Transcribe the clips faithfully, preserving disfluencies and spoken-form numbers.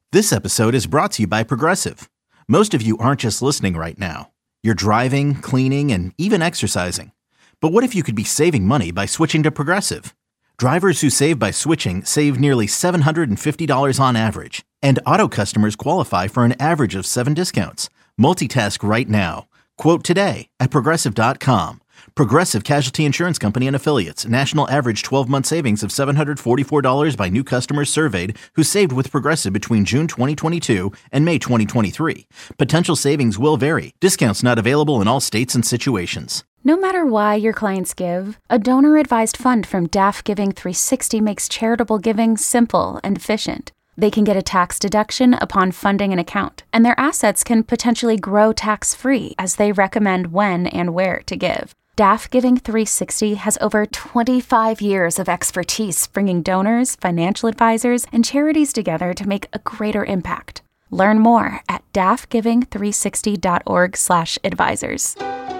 This episode is brought to you by Progressive. Most of you aren't just listening right now. You're driving, cleaning, and even exercising. But what if you could be saving money by switching to Progressive? Drivers who save by switching save nearly seven hundred fifty dollars on average. And auto customers qualify for an average of seven discounts. Multitask right now. Quote today at Progressive dot com. Progressive Casualty Insurance Company and Affiliates. National average twelve-month savings of seven hundred forty-four dollars by new customers surveyed who saved with Progressive between June twenty twenty-two and May twenty twenty-three. Potential savings will vary. Discounts not available in all states and situations. No matter why your clients give, a donor-advised fund from D A F Giving three sixty makes charitable giving simple and efficient. They can get a tax deduction upon funding an account, and their assets can potentially grow tax-free as they recommend when and where to give. D A F Giving three sixty has over twenty-five years of expertise bringing donors, financial advisors, and charities together to make a greater impact. Learn more at D A F giving three sixty dot org slash advisors.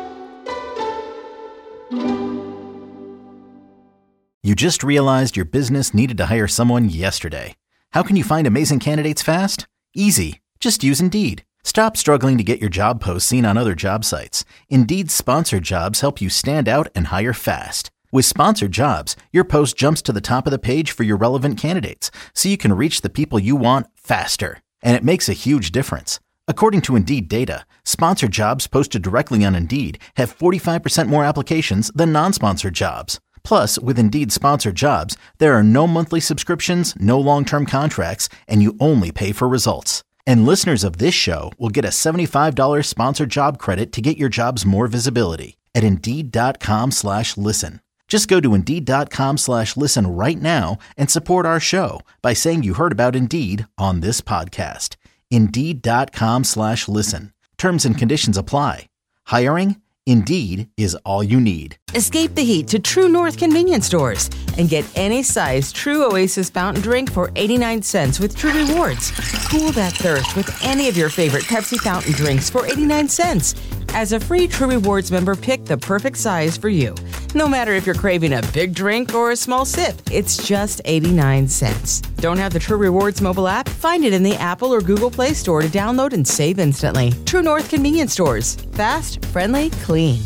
You just realized your business needed to hire someone yesterday. How can you find amazing candidates fast? Easy. Just use Indeed. Stop struggling to get your job posts seen on other job sites. Indeed's sponsored jobs help you stand out and hire fast. With sponsored jobs, your post jumps to the top of the page for your relevant candidates, so you can reach the people you want faster. And it makes a huge difference. According to Indeed data, sponsored jobs posted directly on Indeed have forty-five percent more applications than non-sponsored jobs. Plus, with Indeed sponsored jobs, there are no monthly subscriptions, no long-term contracts, and you only pay for results. And listeners of this show will get a seventy-five dollars sponsored job credit to get your jobs more visibility at Indeed.com slash listen. Just go to Indeed.com slash listen right now and support our show by saying you heard about Indeed on this podcast. Indeed.com slash listen. Terms and conditions apply. Hiring? Indeed is all you need. Escape the heat to True North convenience stores and get any size True Oasis fountain drink for eighty-nine cents with True Rewards. Cool that thirst with any of your favorite Pepsi fountain drinks for eighty-nine cents. As a free True Rewards member, pick the perfect size for you. No matter if you're craving a big drink or a small sip, it's just eighty-nine cents. Don't have the True Rewards mobile app? Find it in the Apple or Google Play Store to download and save instantly. True North convenience stores. Fast, friendly, clean.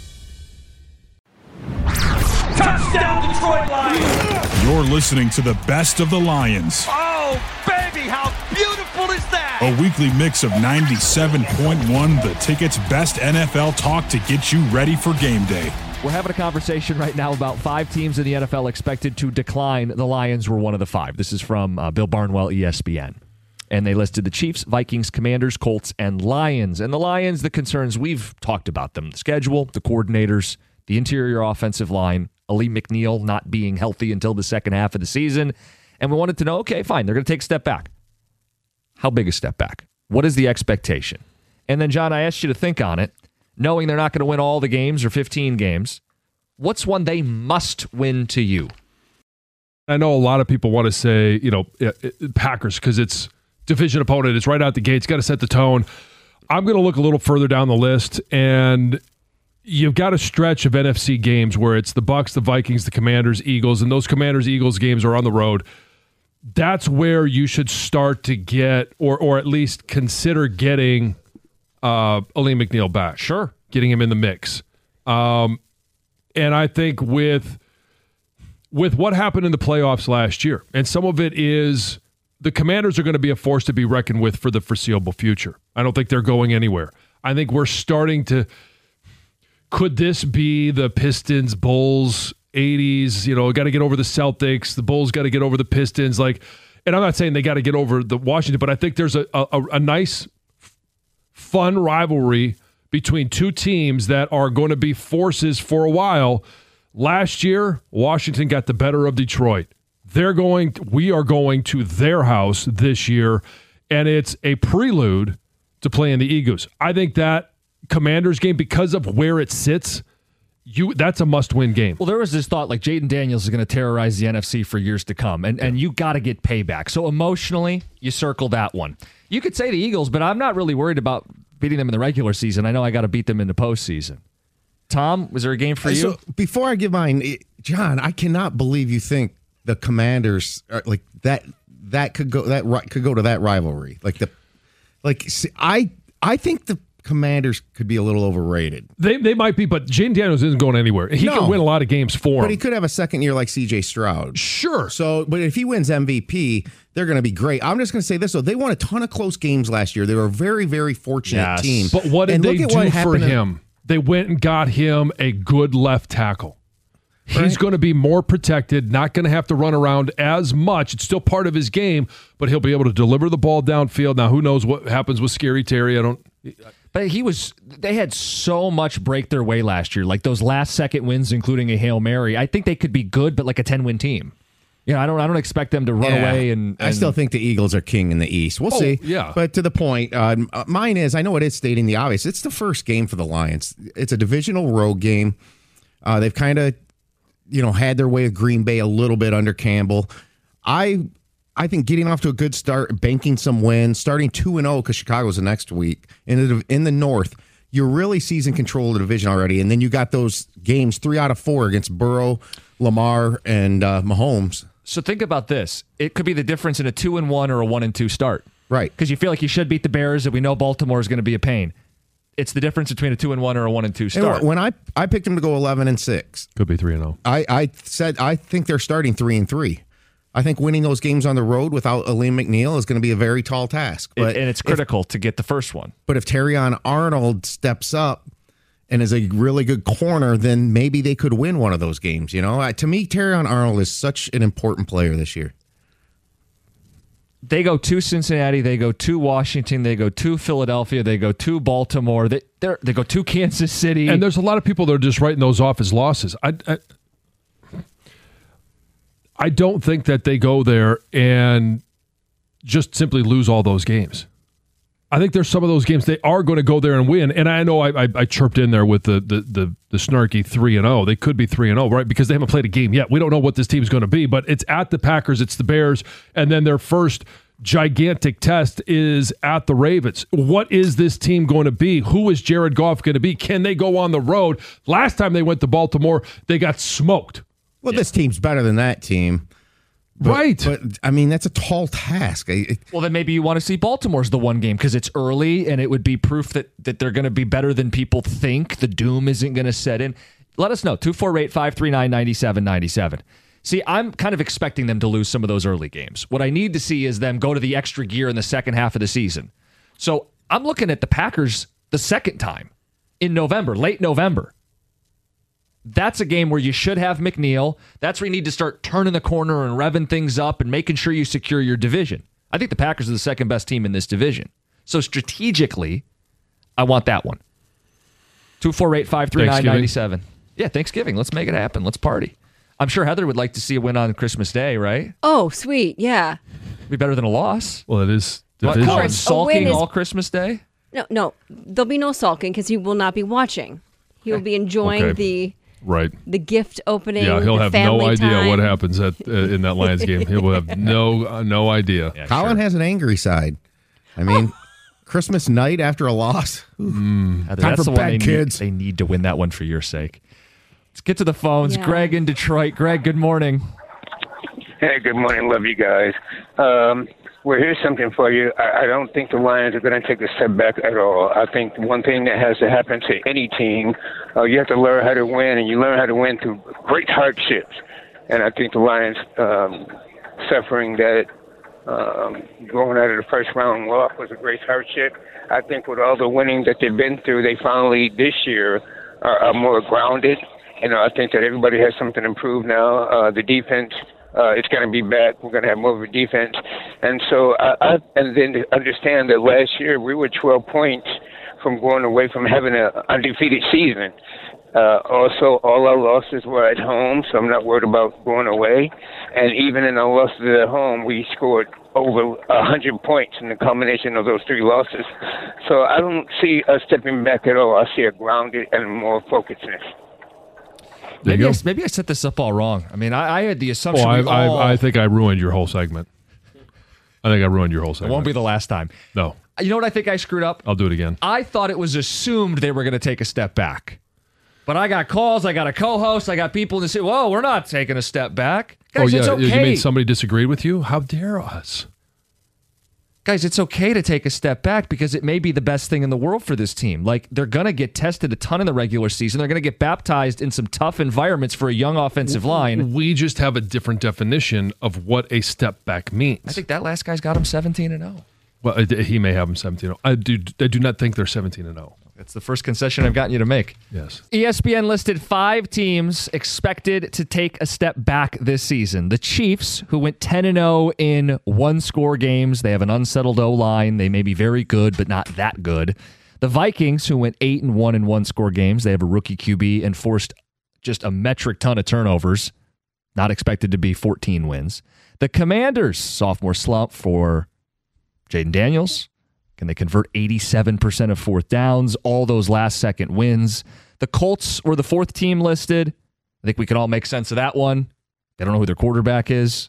Touchdown, Detroit Lions! You're listening to the best of the Lions. Oh, baby, how beautiful is that? A weekly mix of ninety-seven point one, The Ticket's best N F L talk to get you ready for game day. We're having a conversation right now about five teams in the N F L expected to decline. The Lions were one of the five. This is from uh, Bill Barnwell, E S P N. And they listed the Chiefs, Vikings, Commanders, Colts, and Lions. And the Lions, the concerns, we've talked about them. The schedule, the coordinators, the interior offensive line, Ali McNeil not being healthy until the second half of the season. And we wanted to know, okay, fine, they're going to take a step back. How big a step back? What is the expectation? And then, John, I asked you to think on it, knowing they're not going to win all the games or fifteen games. What's one they must win to you? I know a lot of people want to say, you know, Packers because it's division opponent. It's right out the gate. It's got to set the tone. I'm going to look a little further down the list, and you've got a stretch of N F C games where it's the Bucs, the Vikings, the Commanders, Eagles, and those Commanders-Eagles games are on the road. That's where you should start to get, or or at least consider getting uh, Ali McNeil back. Sure. Getting him in the mix. Um, and I think with with what happened in the playoffs last year, and some of it is the Commanders are going to be a force to be reckoned with for the foreseeable future. I don't think they're going anywhere. I think we're starting to, could this be the Pistons, Bulls, eighties, you know, got to get over the Celtics, the Bulls got to get over the Pistons, like, and I'm not saying they got to get over the Washington, but I think there's a, a, a nice, fun rivalry between two teams that are going to be forces for a while. Last year, Washington got the better of Detroit. They're going, we are going to their house this year, and it's a prelude to playing the Eagles. I think that Commanders game, because of where it sits, you that's a must-win game. Well, there was this thought like Jaden Daniels is going to terrorize the N F C for years to come, and, and you got to get payback. So emotionally, you circle that one. You could say the Eagles, but I'm not really worried about beating them in the regular season. I know I got to beat them in the postseason. Tom, was there a game for you? So before I give mine, John, I cannot believe you think the Commanders are like that. that could go that ri- could go to that rivalry. Like the like see, I I think the Commanders could be a little overrated. They they might be, but Jaden Daniels isn't going anywhere. He No. can win a lot of games for him. But he could have a second year like C J Stroud. Sure. So, but if he wins M V P, they're going to be great. I'm just going to say this, though. They won a ton of close games last year. They were a very, very fortunate Yes. team. But what did And they look at do what for happened in- him? They went and got him a good left tackle. He's Right. going to be more protected, not going to have to run around as much. It's still part of his game, but he'll be able to deliver the ball downfield. Now, who knows what happens with Scary Terry? I don't. But he was, they had so much break their way last year. Like those last second wins, including a Hail Mary. I think they could be good, but like a ten win team. You know, I don't I don't expect them to run Yeah. away. And, and I still think the Eagles are king in the East. We'll Oh, see. yeah. But to the point, uh, mine is, I know it is stating the obvious. It's the first game for the Lions. It's a divisional road game. Uh, they've kind of, you know, had their way of Green Bay a little bit under Campbell. I I think getting off to a good start, banking some wins, starting two and oh because Chicago's the next week in the in the North. You're really season control of the division already, and then you got those games three out of four against Burrow, Lamar, and uh, Mahomes. So think about this. It could be the difference in a two and one or a one and two start. Right. Because you feel like you should beat the Bears, and we know Baltimore is going to be a pain. It's the difference between a two and one or a one and two start. And when I I picked them to go eleven and six, Could be three and zero. I, I said I think they're starting three and three. I think winning those games on the road without Aleem McNeil is going to be a very tall task. But and it's critical if, to get the first one. But if Terrion Arnold steps up and is a really good corner, then maybe they could win one of those games. You know, uh, to me, Terrion Arnold is such an important player this year. They go to Cincinnati, they go to Washington, they go to Philadelphia, they go to Baltimore, they they go to Kansas City. And there's a lot of people that are just writing those off as losses. I, I, I don't think that they go there and just simply lose all those games. I think there's some of those games they are going to go there and win. And I know I, I, I chirped in there with the the the, the snarky three and oh. They could be three and oh, right? Because they haven't played a game yet. We don't know what this team's going to be, but it's at the Packers, it's the Bears, and then their first gigantic test is at the Ravens. What is this team going to be? Who is Jared Goff going to be? Can they go on the road? Last time they went to Baltimore, they got smoked. Well, this team's better than that team. But, right. But, I mean, that's a tall task. I, well, then maybe you want to see Baltimore's the one game because it's early and it would be proof that, that they're going to be better than people think. The doom isn't going to set in. Let us know. two four eight, five three nine, nine seven nine seven. See, I'm kind of expecting them to lose some of those early games. What I need to see is them go to the extra gear in the second half of the season. So I'm looking at the Packers the second time in November, late November. That's a game where you should have McNeil. That's where you need to start turning the corner and revving things up and making sure you secure your division. I think the Packers are the second best team in this division. So strategically, I want that one. two four eight, five three nine, nine seven. Yeah, Thanksgiving. Let's make it happen. Let's party. I'm sure Heather would like to see a win on Christmas Day, right? Oh, sweet. Yeah. Be better than a loss. Well, it is. What, division. Colin sulking is- all Christmas Day? No, no. There'll be no sulking because he will not be watching. He will be enjoying Okay. the Right. the gift opening. Yeah, he'll the have no family idea time. what happens at uh, in that Lions game. He will have no uh, no idea. Yeah, Colin sure. has an angry side. I mean, Christmas night after a loss. Heather, Time that's for the one bad they kids. Need, they need to win that one for your sake. Let's get to the phones. Yeah. Greg in Detroit. Greg, good morning. Hey, good morning. Love you guys. Um, well, here's something for you. I, I don't think the Lions are going to take a step back at all. I think one thing that has to happen to any team, uh, you have to learn how to win, and you learn how to win through great hardships. And I think the Lions um, suffering that um, going out of the first round loss was a great hardship. I think with all the winning that they've been through, they finally this year are, are more grounded. You know, I think that everybody has something to improve now. Uh, the defense. Uh, it's going to be back. We're going to have more of a defense. And so, I, I, and then to understand that last year we were twelve points from going away from having an undefeated season. Uh, also, all our losses were at home, so I'm not worried about going away. And even in our losses at home, we scored over one hundred points in the combination of those three losses. So I don't see us stepping back at all. I see a grounded and more focusedness. There Maybe you I, go. maybe I set this up all wrong. I mean, I, I had the assumption. Oh, I, we all, I, I think I ruined your whole segment. I think I ruined your whole it segment. won't be the last time. No, You know what I think I screwed up? I'll do it again. I thought it was assumed they were going to take a step back. But I got calls, I got a co-host, I got people to say, whoa, we're not taking a step back. Guys, oh, yeah. It's okay. You mean somebody disagreed with you? How dare us? Guys, it's okay to take a step back because it may be the best thing in the world for this team. Like, they're going to get tested a ton in the regular season. They're going to get baptized in some tough environments for a young offensive line. We just have a different definition of what a step back means. I think that last guy's got him seventeen and oh. Well, he may have him seventeen and oh. I do, I do not think they're seventeen and oh. That's the first concession I've gotten you to make. Yes. E S P N listed five teams expected to take a step back this season. The Chiefs, who went ten and oh in one-score games. They have an unsettled O-line. They may be very good, but not that good. The Vikings, who went eight and one in one-score games. They have a rookie Q B and forced just a metric ton of turnovers. Not expected to be fourteen wins. The Commanders, sophomore slump for Jaden Daniels. Can they convert eighty-seven percent of fourth downs? All those last-second wins. The Colts were the fourth team listed. I think we can all make sense of that one. They don't know who their quarterback is.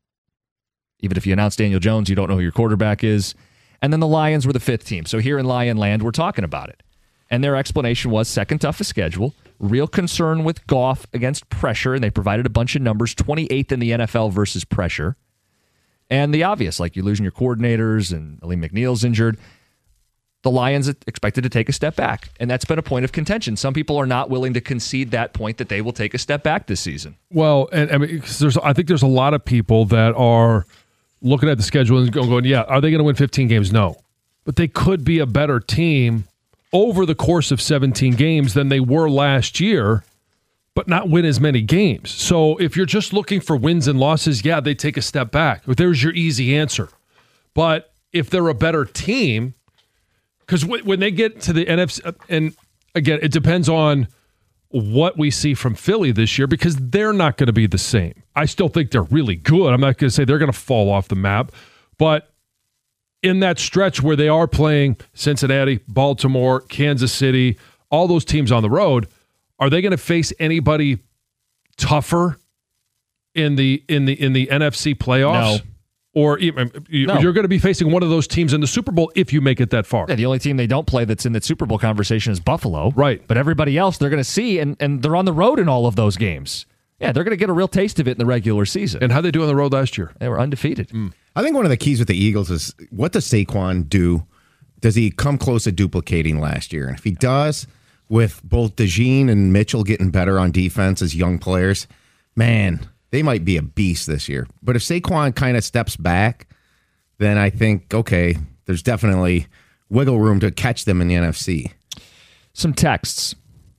Even if you announce Daniel Jones, you don't know who your quarterback is. And then the Lions were the fifth team. So here in Lion Land, we're talking about it. And their explanation was second toughest schedule, real concern with Goff against pressure, and they provided a bunch of numbers, twenty-eighth in the N F L versus pressure. And the obvious, like you're losing your coordinators and Aleem McNeil's injured. The Lions expected to take a step back, and that's been a point of contention. Some people are not willing to concede that point that they will take a step back this season. Well, and I mean, there's, I think there's a lot of people that are looking at the schedule and going, yeah, are they going to win fifteen games? No. But they could be a better team over the course of seventeen games than they were last year, but not win as many games. So if you're just looking for wins and losses, yeah, they take a step back. There's your easy answer. But if they're a better team, because w- when they get to the N F C, and again, it depends on what we see from Philly this year, because they're not going to be the same. I still think they're really good. I'm not going to say they're going to fall off the map, but in that stretch where they are playing Cincinnati, Baltimore, Kansas City, all those teams on the road, are they going to face anybody tougher in the in the in the N F C playoffs? No. Or even, no. You're going to be facing one of those teams in the Super Bowl if you make it that far. Yeah, the only team they don't play that's in the Super Bowl conversation is Buffalo. Right. But everybody else they're going to see, and, and they're on the road in all of those games. Yeah, they're going to get a real taste of it in the regular season. And how'd they do on the road last year? They were undefeated. Mm. I think one of the keys with the Eagles is, what does Saquon do? Does he come close to duplicating last year? And if he does, with both DeJean and Mitchell getting better on defense as young players, man, they might be a beast this year. But if Saquon kind of steps back, then I think, okay, there's definitely wiggle room to catch them in the N F C. Some texts.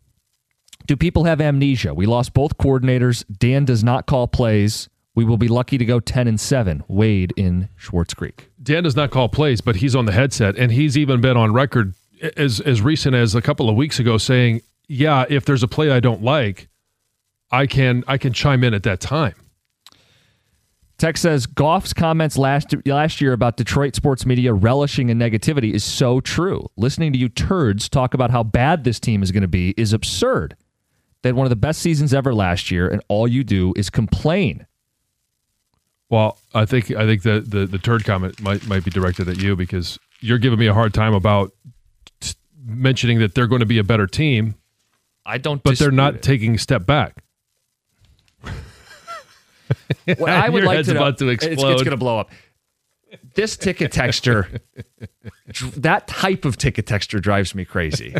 Do people have amnesia? We lost both coordinators. Dan does not call plays. We will be lucky to go ten and seven. Wade in Schwartz Creek. Dan does not call plays, but he's on the headset, and he's even been on record as as recent as a couple of weeks ago saying, yeah, if there's a play I don't like, I can I can chime in at that time. Tex says, Goff's comments last last year about Detroit sports media relishing in negativity is so true. Listening to you turds talk about how bad this team is going to be is absurd. They had one of the best seasons ever last year, and all you do is complain. Well, I think I think the, the, the turd comment might might be directed at you, because you're giving me a hard time about t- mentioning that they're going to be a better team. I don't But they're not it. taking a step back. What I would Your like head's to know, about to it's, explode. it's going to blow up. This ticket texture, that type of ticket texture drives me crazy.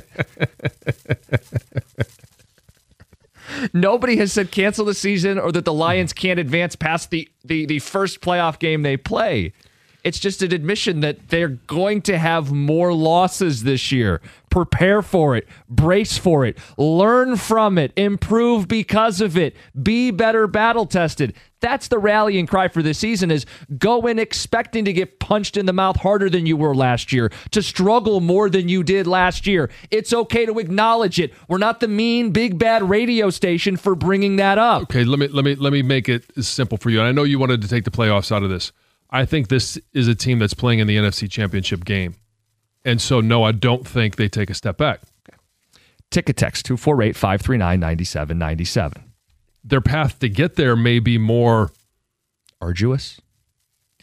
Nobody has said cancel the season or that the Lions can't advance past the, the, the first playoff game they play. It's just an admission that they're going to have more losses this year. Prepare for it. Brace for it. Learn from it. Improve because of it. Be better battle tested. That's the rallying cry for this season, is go in expecting to get punched in the mouth harder than you were last year, to struggle more than you did last year. It's okay to acknowledge it. We're not the mean, big, bad radio station for bringing that up. Okay, let me let me let me make it simple for you. And I know you wanted to take the playoffs out of this. I think this is a team that's playing in the N F C Championship game. And so, no, I don't think they take a step back. Okay. Ticket text, two four eight, five three nine, nine seven nine seven. Their path to get there may be more arduous.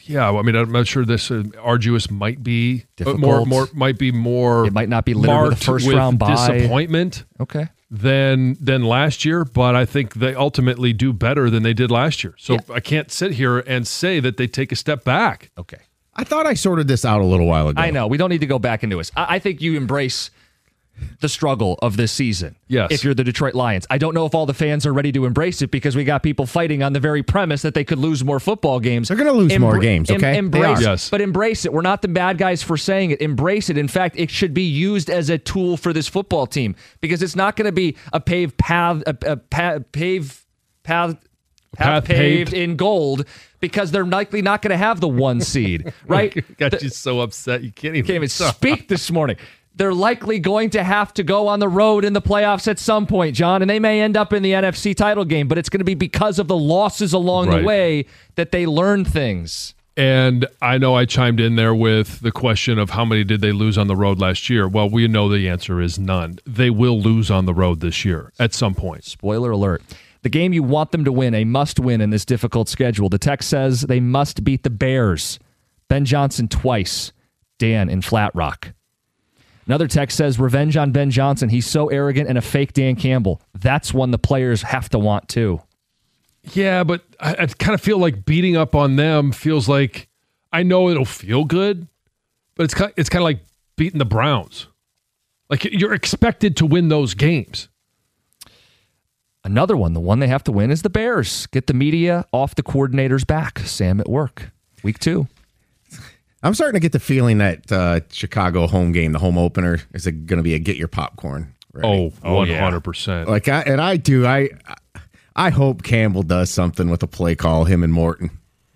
Yeah, well, I mean, I'm not sure this uh, arduous might be Difficult. more, more might be more. It might not be littered with a first with round bye. disappointment. Okay. Than than last year, but I think they ultimately do better than they did last year. So Yeah. I can't sit here and say that they take a step back. Okay. I thought I sorted this out a little while ago. I know. We don't need to go back into this. I, I think you embrace the struggle of this season. Yes. If you're the Detroit Lions. I don't know if all the fans are ready to embrace it because we got people fighting on the very premise that they could lose more football games. They're going to lose more games, okay? Em- embrace They it. are. Yes. But embrace it. We're not the bad guys for saying it. Embrace it. In fact, it should be used as a tool for this football team because it's not going to be a paved path, a, a pa- pave path, path Path paved paved. in gold because they're likely not going to have the one seed, right? Got The- you so upset you can't even, can't even speak this morning. They're likely going to have to go on the road in the playoffs at some point, John, and they may end up in the N F C title game, but it's going to be because of the losses along Right. the way that they learn things. And I know I chimed in there with the question of how many did they lose on the road last year. Well, we know the answer is none. They will lose on the road this year at some point. Spoiler alert. The game you want them to win, a must-win in this difficult schedule. The text says they must beat the Bears. Ben Johnson twice. Dan in Flat Rock. Another text says, revenge on Ben Johnson. He's so arrogant and a fake Dan Campbell. That's one the players have to want too. Yeah, but I, I kind of feel like beating up on them feels like, I know it'll feel good, but it's kind it's kind of like beating the Browns. Like you're expected to win those games. Another one, the one they have to win is the Bears. Get the media off the coordinator's back. Sam at work. Week two. I'm starting to get the feeling that uh, Chicago home game, the home opener, is going to be a get your popcorn. Ready. Oh, one hundred percent. Like I and I do. I I hope Campbell does something with a play call. Him and Morton.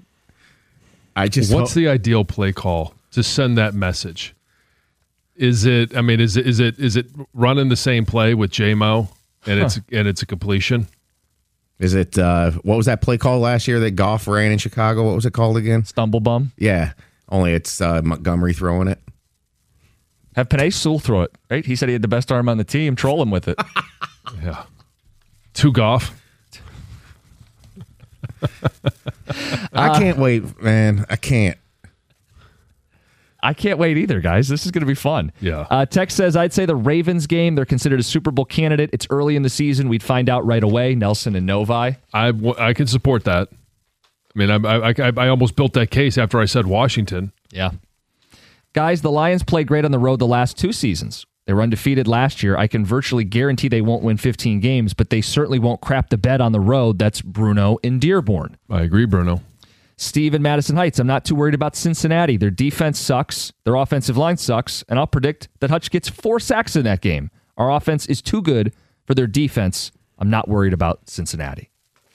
I just What's ho- the ideal play call to send that message? Is it? I mean, is it? Is it? Is it running the same play with J-Mo and it's and it's a completion? Is it? Uh, what was that play call last year that Goff ran in Chicago? What was it called again? Stumble bum. Yeah, only it's uh, Montgomery throwing it. Have Penei Sewell throw it, right? He said he had the best arm on the team. Troll him with it. Yeah. To Goff. I can't wait, man. I can't. I can't wait either, guys. This is going to be fun. Yeah. Uh, Tex says, I'd say the Ravens game, they're considered a Super Bowl candidate. It's early in the season. We'd find out right away. Nelson and Novi. I, I can support that. I mean, I, I, I, I almost built that case after I said Washington. Yeah. Guys, the Lions played great on the road the last two seasons. They were undefeated last year. I can virtually guarantee they won't win fifteen games, but they certainly won't crap the bed on the road. That's Bruno in Dearborn. I agree, Bruno. Steve in Madison Heights. I'm not too worried about Cincinnati. Their defense sucks. Their offensive line sucks. And I'll predict that Hutch gets four sacks in that game. Our offense is too good for their defense. I'm not worried about Cincinnati.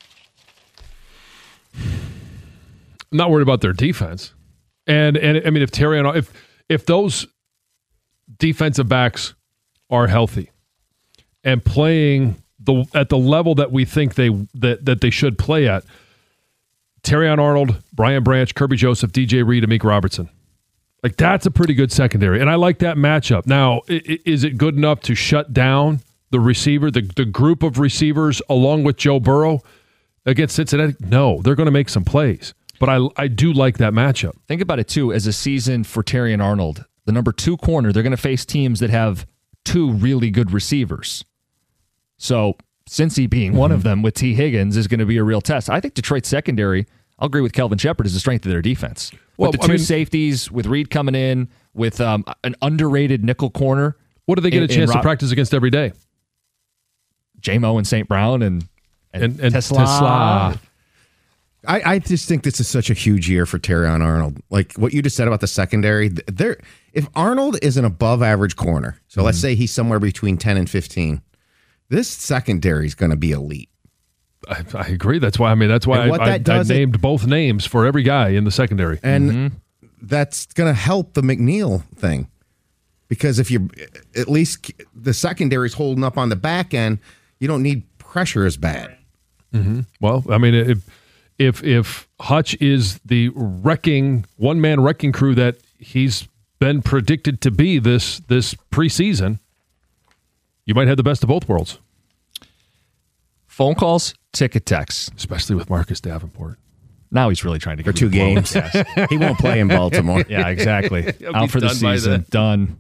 I'm not worried about their defense. And and I mean, if Terry, if if those defensive backs are healthy and playing the at the level that we think they that, that they should play at, Terrion Arnold, Brian Branch, Kirby Joseph, D J Reed, Amik Robertson. Like, that's a pretty good secondary. And I like that matchup. Now, i- is it good enough to shut down the receiver, the, the group of receivers along with Joe Burrow against Cincinnati? No, they're going to make some plays. But I I do like that matchup. Think about it, too, as a season for Terrion Arnold. The number two corner, they're going to face teams that have two really good receivers. So, Cincy being one of them with T. Higgins is going to be a real test. I think Detroit's secondary, I'll agree with Kelvin Shepard, is the strength of their defense. Well, with the I two mean- safeties, with Reed coming in, with um, an underrated nickel corner. What do they get in- a chance in to Rob- practice against every day? J-Mo and Saint Brown and, and, And, and Tesla. Tesla. I, I just think this is such a huge year for Terrion Arnold. Like what you just said about the secondary, there. If Arnold is an above average corner, so let's say he's somewhere between ten and fifteen, this secondary is going to be elite. I, I agree. That's why I mean that's why And I, what I, that does, I it- named both names for every guy in the secondary. And that's going to help the McNeil thing. Because if you at least the secondary is holding up on the back end, you don't need pressure as bad. Mm-hmm. Well, I mean, if if if Hutch is the wrecking one man wrecking crew that he's been predicted to be this this preseason, you might have the best of both worlds. Phone calls, ticket texts. Especially with Marcus Davenport. Now he's really trying to for get two games. Yes. He won't play in Baltimore. Yeah, exactly. He'll Out be for the done by season. then. Done.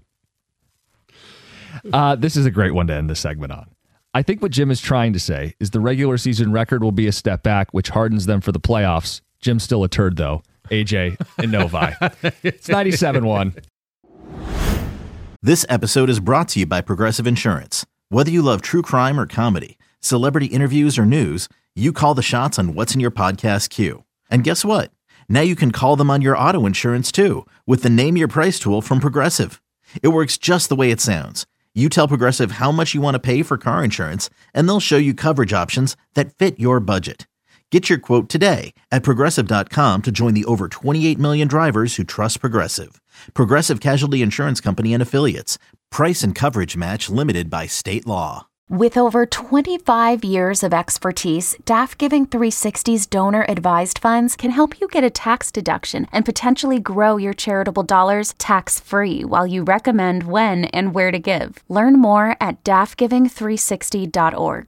Uh, this is a great one to end this segment on. I think what Jim is trying to say is the regular season record will be a step back, which hardens them for the playoffs. Jim's still a turd, though. A J and Novi. It's ninety-seven one. This episode is brought to you by Progressive Insurance. Whether you love true crime or comedy, celebrity interviews or news, you call the shots on what's in your podcast queue. And guess what? Now you can call them on your auto insurance too with the Name Your Price tool from Progressive. It works just the way it sounds. You tell Progressive how much you want to pay for car insurance, and they'll show you coverage options that fit your budget. Get your quote today at Progressive dot com to join the over twenty-eight million drivers who trust Progressive. Progressive Casualty Insurance Company and Affiliates. Price and coverage match limited by state law. With over twenty-five years of expertise, D A F Giving three sixty's donor-advised funds can help you get a tax deduction and potentially grow your charitable dollars tax-free while you recommend when and where to give. Learn more at D A F giving three sixty dot org.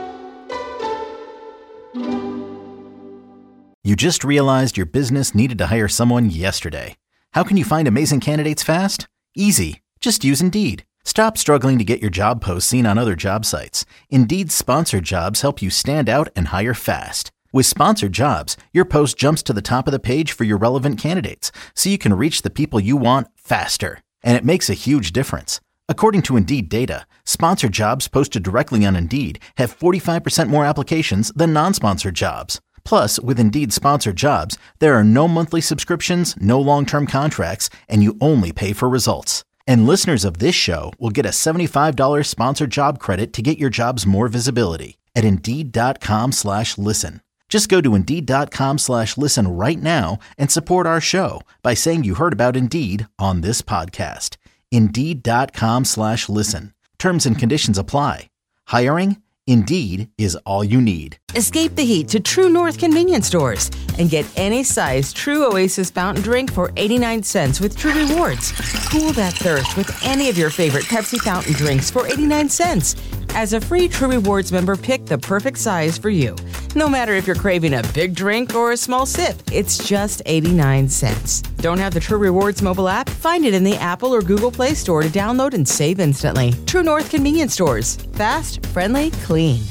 You just realized your business needed to hire someone yesterday. How can you find amazing candidates fast? Easy. Just use Indeed. Stop struggling to get your job posts seen on other job sites. Indeed's sponsored jobs help you stand out and hire fast. With sponsored jobs, your post jumps to the top of the page for your relevant candidates, so you can reach the people you want faster. And it makes a huge difference. According to Indeed data, sponsored jobs posted directly on Indeed have forty-five percent more applications than non-sponsored jobs. Plus, with Indeed sponsored jobs, there are no monthly subscriptions, no long-term contracts, and you only pay for results. And listeners of this show will get a seventy-five dollars sponsored job credit to get your jobs more visibility at Indeed.com slash listen. Just go to Indeed.com slash listen right now and support our show by saying you heard about Indeed on this podcast. Indeed.com slash listen. Terms and conditions apply. Hiring? Indeed is all you need. Escape the heat to True North convenience stores and get any size True Oasis fountain drink for eighty-nine cents with True Rewards. Cool that thirst with any of your favorite Pepsi fountain drinks for eighty-nine cents. As a free True Rewards member, pick the perfect size for you. No matter if you're craving a big drink or a small sip, it's just eighty-nine cents. Don't have the True Rewards mobile app? Find it in the Apple or Google Play Store to download and save instantly. True North convenience stores. Fast, friendly, clean.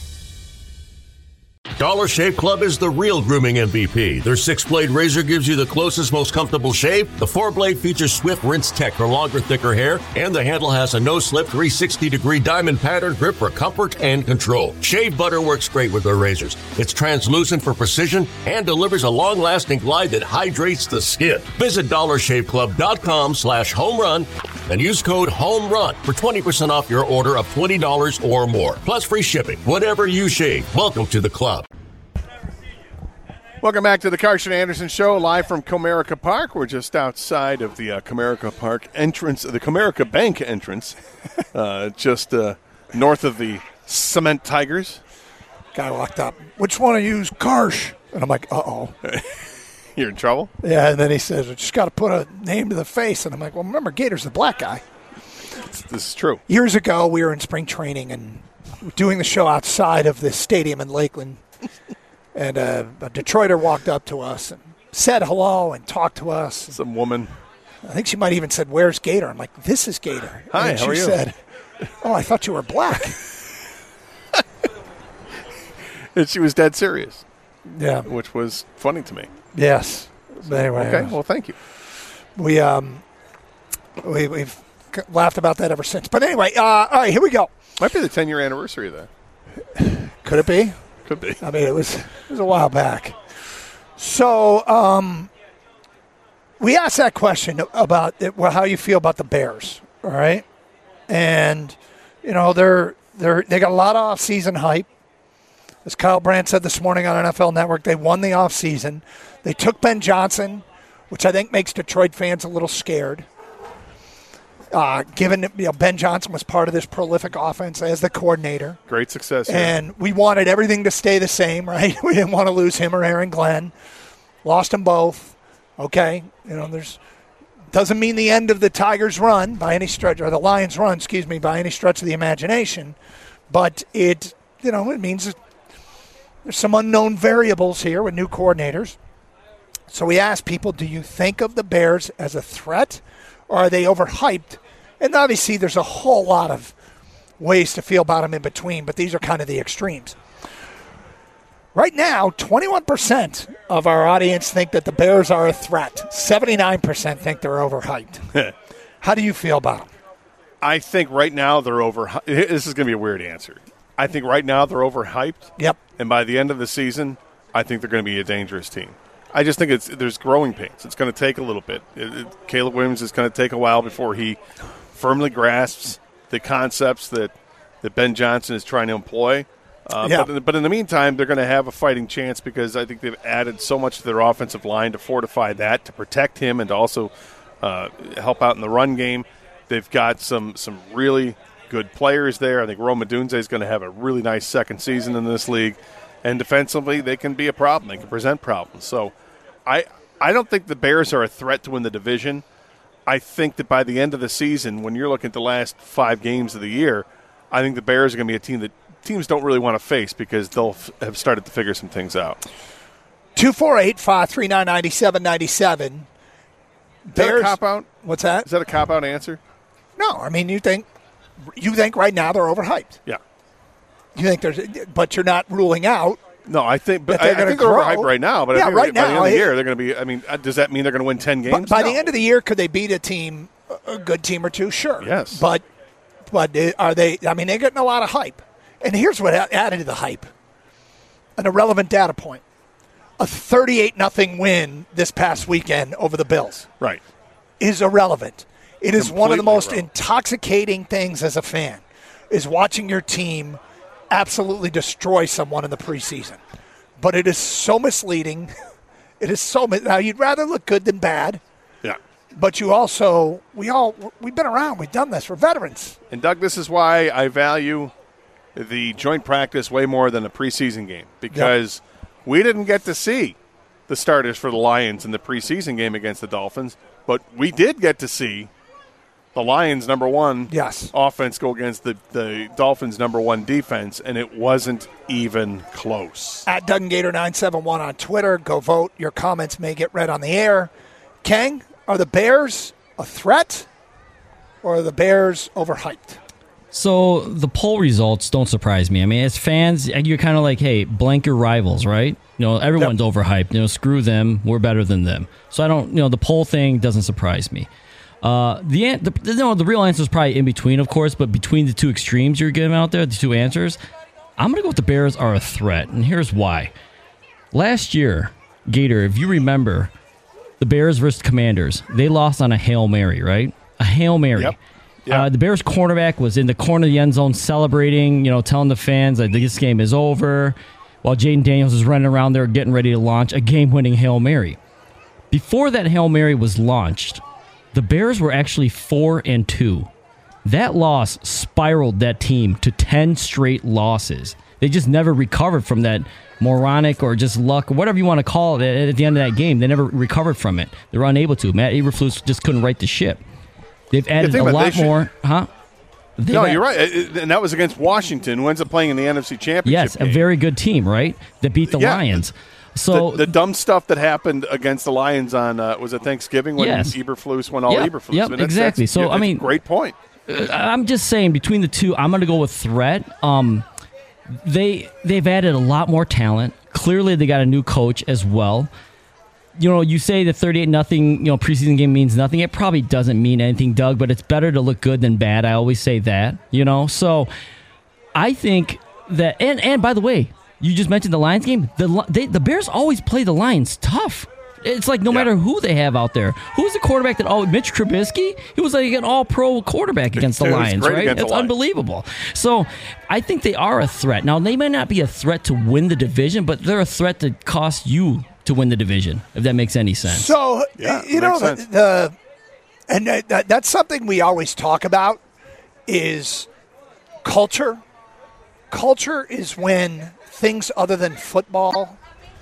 Dollar Shave Club is the real grooming M V P. Their six-blade razor gives you the closest, most comfortable shave. The four-blade features swift rinse tech for longer, thicker hair. And the handle has a no-slip three hundred sixty degree diamond pattern grip for comfort and control. Shave butter works great with their razors. It's translucent for precision and delivers a long-lasting glide that hydrates the skin. Visit dollar shave club dot com slash home run and use code HOMERUN for twenty percent off your order of twenty dollars or more. Plus free shipping. Whatever you shave, welcome to the club. Welcome back to the Carson Anderson Show, live from Comerica Park. We're just outside of the uh, Comerica Park entrance, the Comerica Bank entrance, uh, just uh, north of the Cement Tigers. Guy walked up, which one of you is Karsh? And I'm like, uh-oh. You're in trouble? Yeah, and then he says, I just got to put a name to the face. And I'm like, well, remember, Gator's the black guy. This is true. Years ago, we were in spring training and doing the show outside of the stadium in Lakeland. And uh, a Detroiter walked up to us and said hello and talked to us. Some woman. I think she might even said, where's Gator? I'm like, this is Gator. Hi, and how she are you? said, oh, I thought you were black. And she was dead serious. Yeah. Which was funny to me. Yes. But anyway. Okay, well, thank you. We, um, we, we've laughed about that ever since. But anyway, uh, all right, here we go. Might be the ten-year anniversary of that. Could it be? Could be. I mean, it was it was a while back. So um, we asked that question about it, well, how you feel about the Bears, all right? And you know they're they're they got a lot of off-season hype. As Kyle Brandt said this morning on N F L Network, they won the off-season. They took Ben Johnson, which I think makes Detroit fans a little scared. Uh, given that you know, Ben Johnson was part of this prolific offense as the coordinator. Great success here. And we wanted everything to stay the same, right? We didn't want to lose him or Aaron Glenn. Lost them both. Okay. You know, there's doesn't mean the end of the Tigers' run by any stretch, or the Lions' run, excuse me, by any stretch of the imagination. But it, you know, it means there's some unknown variables here with new coordinators. So we asked people, do you think of the Bears as a threat, or are they overhyped? And obviously there's a whole lot of ways to feel about them in between, but these are kind of the extremes. Right now, twenty-one percent of our audience think that the Bears are a threat. seventy-nine percent think they're overhyped. How do you feel about them? I think right now they're overhyped. This is going to be a weird answer. I think right now they're overhyped. Yep. And by the end of the season, I think they're going to be a dangerous team. I just think it's there's growing pains. It's going to take a little bit. It, it, Caleb Williams is going to take a while before he firmly grasps the concepts that, that Ben Johnson is trying to employ. Uh, yeah. but, but in the meantime, they're going to have a fighting chance because I think they've added so much to their offensive line to fortify that, to protect him, and to also uh, help out in the run game. They've got some some really good players there. I think Rome Odunze is going to have a really nice second season in this league. And defensively, they can be a problem. They can present problems. So I I don't think the Bears are a threat to win the division. I think that by the end of the season, when you're looking at the last five games of the year, I think the Bears are going to be a team that teams don't really want to face because they'll f- have started to figure some things out. two four eight, five three nine, nine seven nine seven. Is that a cop-out? What's that? Is that a cop-out answer? No, I mean, you think you think right now they're overhyped. Yeah. You think there's, but you're not ruling out. No, I think, but that I, they're I gonna think they're grow. overhyped right now. But yeah, I think right by now, the end of the it- year, they're going to be. I mean, uh, does that mean they're going to win ten games? But by No. the end of the year, could they beat a team, a good team or two? Sure. Yes. But, but are they? I mean, they're getting a lot of hype. And here's what added to the hype: an irrelevant data point. A thirty-eight nothing win this past weekend over the Bills. Right. Is irrelevant. It is one of the Completely most irrelevant. intoxicating things as a fan, is watching your team absolutely destroy someone in the preseason. But it is so misleading. It is so mis- now you'd rather look good than bad. Yeah. But you also, we all, we've been around. We've done this. We're veterans. And, Doug, this is why I value the joint practice way more than a preseason game, because we didn't get to see the starters for the Lions in the preseason game against the Dolphins, but we did get to see the Lions' number one yes. offense go against the, the Dolphins' number one defense, and it wasn't even close. At Doug and Gator nine seven one on Twitter. Go vote. Your comments may get read on the air. Kang, are the Bears a threat, or are the Bears overhyped? So the poll results don't surprise me. I mean, as fans, you're kind of like, hey, blank your rivals, right? You know, everyone's yep. overhyped. You know, screw them. We're better than them. So I don't, you know, the poll thing doesn't surprise me. Uh, the, the you know, the real answer is probably in between, of course, but between the two extremes you're giving out there, the two answers, I'm going to go with the Bears are a threat, and here's why. Last year, Gator, if you remember, the Bears versus Commanders, they lost on a Hail Mary, right? A Hail Mary. Yep. Yep. Uh, the Bears cornerback was in the corner of the end zone celebrating, you know, telling the fans that this game is over, while Jaden Daniels is running around there getting ready to launch a game-winning Hail Mary. Before that Hail Mary was launched, the Bears were actually four and two. That loss spiraled that team to ten straight losses. They just never recovered from that moronic or just luck or whatever you want to call it at the end of that game. They never recovered from it. They were unable to. Matt Eberflus just couldn't right the ship. They've added Yeah, a think about it, lot they should- more, huh? They've No, had- you're right. It- And that was against Washington, who ends up playing in the N F C Championship Yes, a game. very good team, right? That beat the Yeah. Lions. So the, the dumb stuff that happened against the Lions on, uh, was it Thanksgiving when Yes. Eberflus went all Yep, Eberflus? yep, I mean, that's- exactly. that's- So, yeah, I that's a mean- great point. I'm just saying, between the two, I'm going to go with threat. Um, they they've added a lot more talent. Clearly, they got a new coach as well. You know, you say the thirty-eight nothing, you know, preseason game means nothing. It probably doesn't mean anything, Doug. But it's better to look good than bad. I always say that. You know, so I think that. And and by the way, you just mentioned the Lions game. The Li- they, the Bears always play the Lions tough. It's like no matter who they have out there. Who's the quarterback that always Mitch Trubisky? He was like an all-pro quarterback against the He was Lions, great right? against the It's Lions. unbelievable. So I think they are a threat. Now they may not be a threat to win the division, but they're a threat to cost you to win the division. If that makes any sense. So, Yeah, you know, makes the, sense. the and that, that's something we always talk about is culture. Culture is when things other than football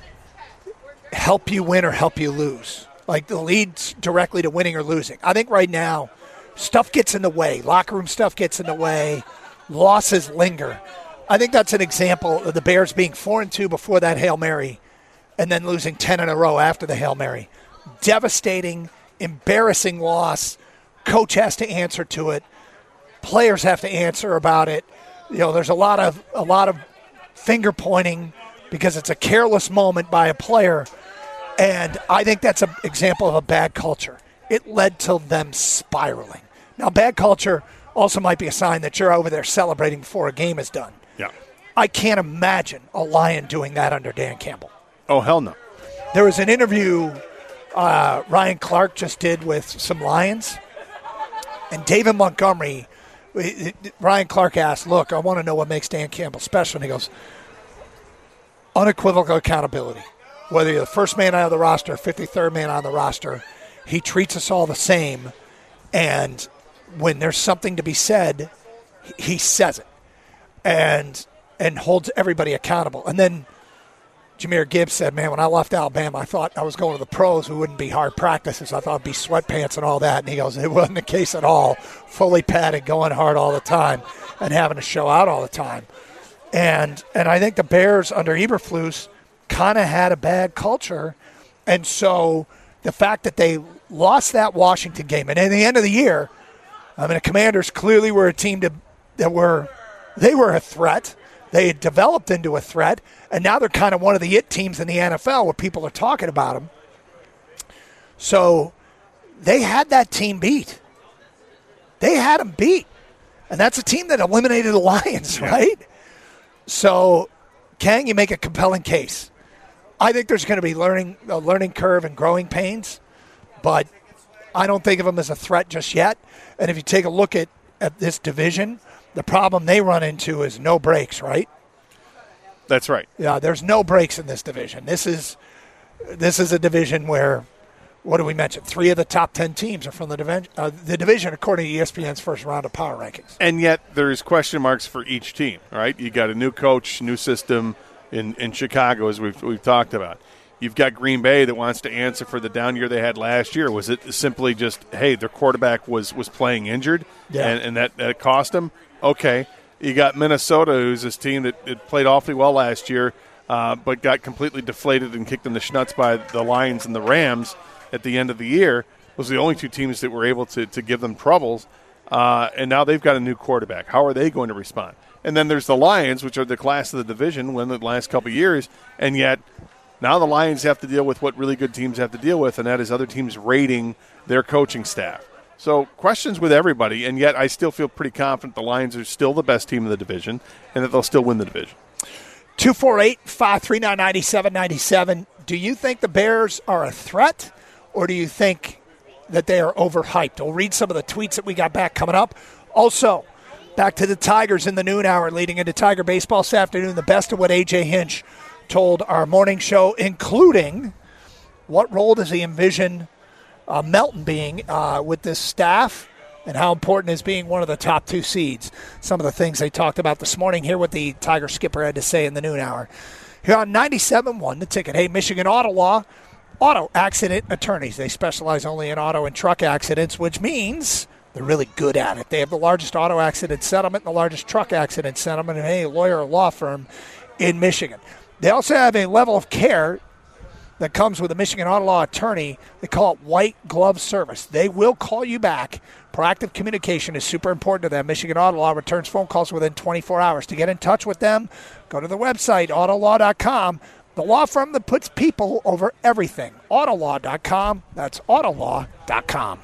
help you win or help you lose. Like the leads directly to winning or losing. I think right now, stuff gets in the way. Locker room stuff gets in the way. Losses linger. I think that's an example of the Bears being four and two before that Hail Mary. and then losing ten in a row after the Hail Mary. Devastating, embarrassing loss. Coach has to answer to it. Players have to answer about it. You know, there's a lot of a lot of finger pointing because it's a careless moment by a player, and I think that's an example of a bad culture. It led to them spiraling. Now, bad culture also might be a sign that you're over there celebrating before a game is done. Yeah. I can't imagine a Lion doing that under Dan Campbell. Oh, hell no. There was an interview uh, Ryan Clark just did with some Lions, and David Montgomery, Ryan Clark asked, look, I want to know what makes Dan Campbell special. And he goes, unequivocal accountability. Whether you're the first man out of the roster, fifty-third man on the roster, he treats us all the same, and when there's something to be said, he says it and and holds everybody accountable. And then Jahmyr Gibbs said, man, when I left Alabama, I thought I was going to the pros. It wouldn't be hard practices. I thought it'd be sweatpants and all that. And he goes, it wasn't the case at all. Fully padded, going hard all the time, and having to show out all the time. And and I think the Bears under Eberflus kind of had a bad culture. And so the fact that they lost that Washington game, and at the end of the year, I mean, the Commanders clearly were a team to, that were, they were a threat. They had developed into a threat, and now they're kind of one of the it teams in the N F L where people are talking about them. So they had that team beat. They had them beat. And that's a team that eliminated the Lions, right? So, Kang, you make a compelling case. I think there's going to be learning a learning curve and growing pains, but I don't think of them as a threat just yet. And if you take a look at, at this division, the problem they run into is no breaks, right? That's right. Yeah, there's no breaks in this division. This is this is a division where, what do we mention? Three of the top ten teams are from the division, uh, the division according to E S P N's first round of power rankings. And yet there's question marks for each team, right? You got a new coach, new system in, in Chicago, as we've we've talked about. You've got Green Bay that wants to answer for the down year they had last year. Was it simply just, hey, their quarterback was, was playing injured, yeah. and, and that, that cost them? Okay. You got Minnesota, who's this team that, that played awfully well last year, uh, but got completely deflated and kicked in the schnuts by the Lions and the Rams at the end of the year. Those are the only two teams that were able to, to give them troubles, uh, and now they've got a new quarterback. How are they going to respond? And then there's the Lions, which are the class of the division, win the last couple of years, and yet – now the Lions have to deal with what really good teams have to deal with, and that is other teams rating their coaching staff. So questions with everybody, and yet I still feel pretty confident the Lions are still the best team in the division and that they'll still win the division. two four eight, five three nine, nine seven nine seven. Do you think the Bears are a threat, or do you think that they are overhyped? We'll read some of the tweets that we got back coming up. Also, back to the Tigers in the noon hour leading into Tiger baseball this afternoon, the best of what A J Hinch told our morning show, including what role does he envision uh, Melton being uh, with this staff and how important is being one of the top two seeds. Some of the things they talked about this morning. Hear what the Tiger skipper had to say in the noon hour. Here on ninety-seven point one, The Ticket. Hey, Michigan Auto Law, auto accident attorneys. They specialize only in auto and truck accidents, which means they're really good at it. They have the largest auto accident settlement and the largest truck accident settlement in any lawyer or law firm in Michigan. They also have a level of care that comes with a Michigan Auto Law attorney. They call it white glove service. They will call you back. Proactive communication is super important to them. Michigan Auto Law returns phone calls within twenty-four hours. To get in touch with them, go to the website, auto law dot com. The law firm that puts people over everything. auto law dot com. That's auto law dot com.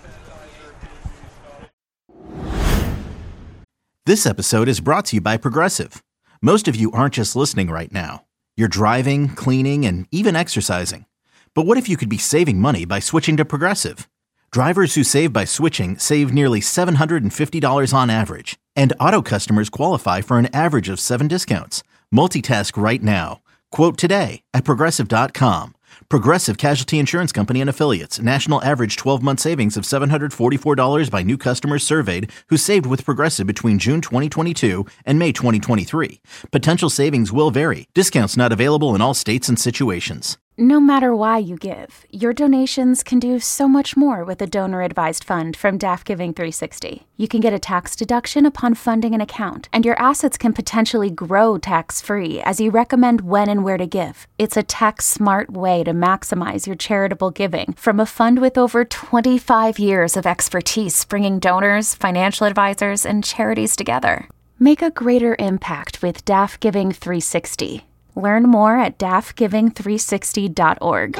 This episode is brought to you by Progressive. Most of you aren't just listening right now. You're driving, cleaning, and even exercising. But what if you could be saving money by switching to Progressive? Drivers who save by switching save nearly seven hundred fifty dollars on average. And auto customers qualify for an average of seven discounts. Multitask right now. Quote today at Progressive dot com. Progressive Casualty Insurance Company and Affiliates. National average twelve-month savings of seven hundred forty-four dollars by new customers surveyed who saved with Progressive between June twenty twenty-two and May twenty twenty-three. Potential savings will vary. Discounts not available in all states and situations. No matter why you give, your donations can do so much more with a donor-advised fund from D A F Giving three sixty. You can get a tax deduction upon funding an account, and your assets can potentially grow tax-free as you recommend when and where to give. It's a tax-smart way to maximize your charitable giving from a fund with over twenty-five years of expertise bringing donors, financial advisors, and charities together. Make a greater impact with D A F Giving three sixty. Learn more at D A F giving three sixty dot org.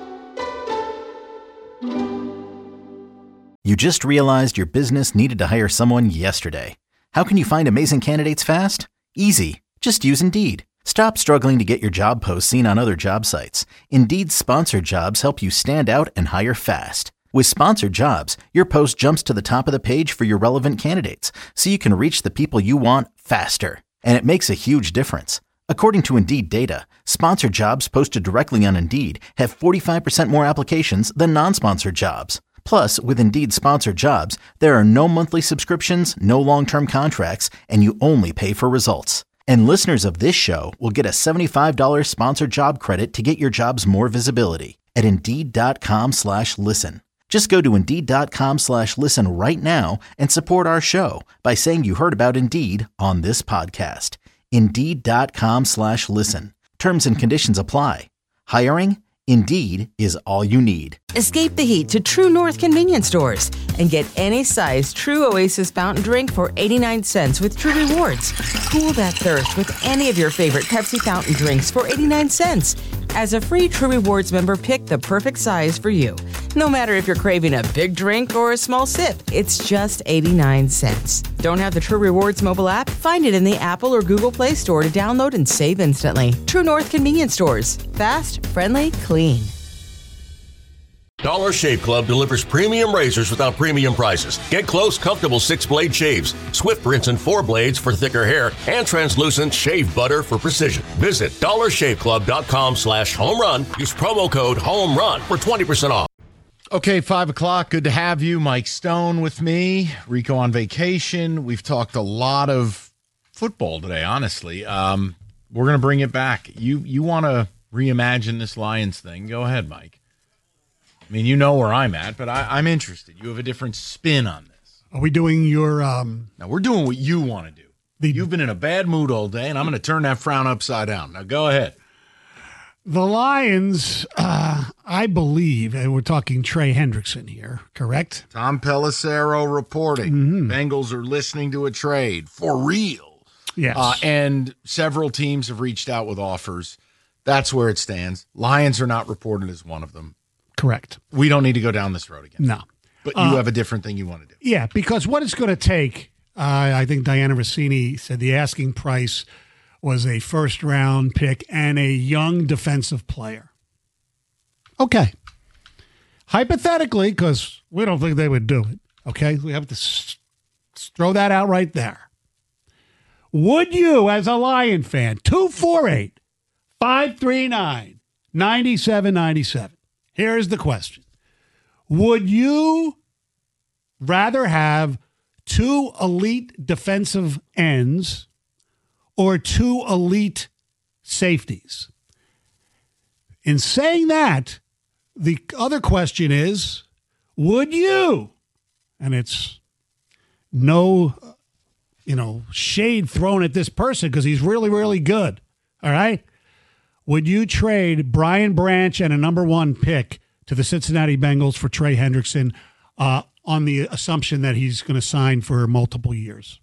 You just realized your business needed to hire someone yesterday. How can you find amazing candidates fast? Easy. Just use Indeed. Stop struggling to get your job posts seen on other job sites. Indeed's sponsored jobs help you stand out and hire fast. With sponsored jobs, your post jumps to the top of the page for your relevant candidates, so you can reach the people you want faster. And it makes a huge difference. According to Indeed data, sponsored jobs posted directly on Indeed have forty-five percent more applications than non-sponsored jobs. Plus, with Indeed sponsored jobs, there are no monthly subscriptions, no long-term contracts, and you only pay for results. And listeners of this show will get a seventy-five dollars sponsored job credit to get your jobs more visibility at Indeed.com slash listen. Just go to Indeed.com slash listen right now and support our show by saying you heard about Indeed on this podcast. Indeed.com slash listen. Terms and conditions apply. Hiring? Indeed is all you need. Escape the heat to True North convenience stores and get any size True Oasis fountain drink for eighty-nine cents with True Rewards. Cool that thirst with any of your favorite Pepsi fountain drinks for eighty-nine cents. As a free True Rewards member, pick the perfect size for you. No matter if you're craving a big drink or a small sip, it's just eighty-nine cents. Don't have the True Rewards mobile app? Find it in the Apple or Google Play Store to download and save instantly. True North convenience stores. Fast, friendly, clean. Dollar Shave Club delivers premium razors without premium prices. Get close, comfortable six-blade shaves, swift rinse and four blades for thicker hair, and translucent shave butter for precision. Visit dollarshaveclub.com slash home run. Use promo code home run for twenty percent off. Okay, five o'clock. Good to have you. Mike Stone with me. Rico on vacation. We've talked a lot of football today, honestly. Um, we're going to bring it back. You, you want to reimagine this Lions thing? Go ahead, Mike. I mean, you know where I'm at, but I, I'm interested. You have a different spin on this. Are we doing your... Um, now, we're doing what you want to do. The, You've been in a bad mood all day, and I'm going to turn that frown upside down. Now, go ahead. The Lions, uh, I believe, and we're talking Trey Hendrickson here, correct? Tom Pelissero reporting. Mm-hmm. Bengals are listening to a trade. For real. Yes. Uh, and several teams have reached out with offers. That's where it stands. Lions are not reported as one of them. Correct. We don't need to go down this road again. No. But you uh, have a different thing you want to do. Yeah, because what it's going to take, uh, I think Diana Rossini said the asking price was a first-round pick and a young defensive player. Okay. Hypothetically, because we don't think they would do it, okay? We have to s- throw that out right there. Would you, as a Lion fan, two four eight, five three nine, nine seven nine seven. Here's the question. Would you rather have two elite defensive ends or two elite safeties? In saying that, the other question is, would you, and it's no, you know, shade thrown at this person because he's really, really good, all right? Would you trade Brian Branch and a number one pick to the Cincinnati Bengals for Trey Hendrickson uh, on the assumption that he's going to sign for multiple years?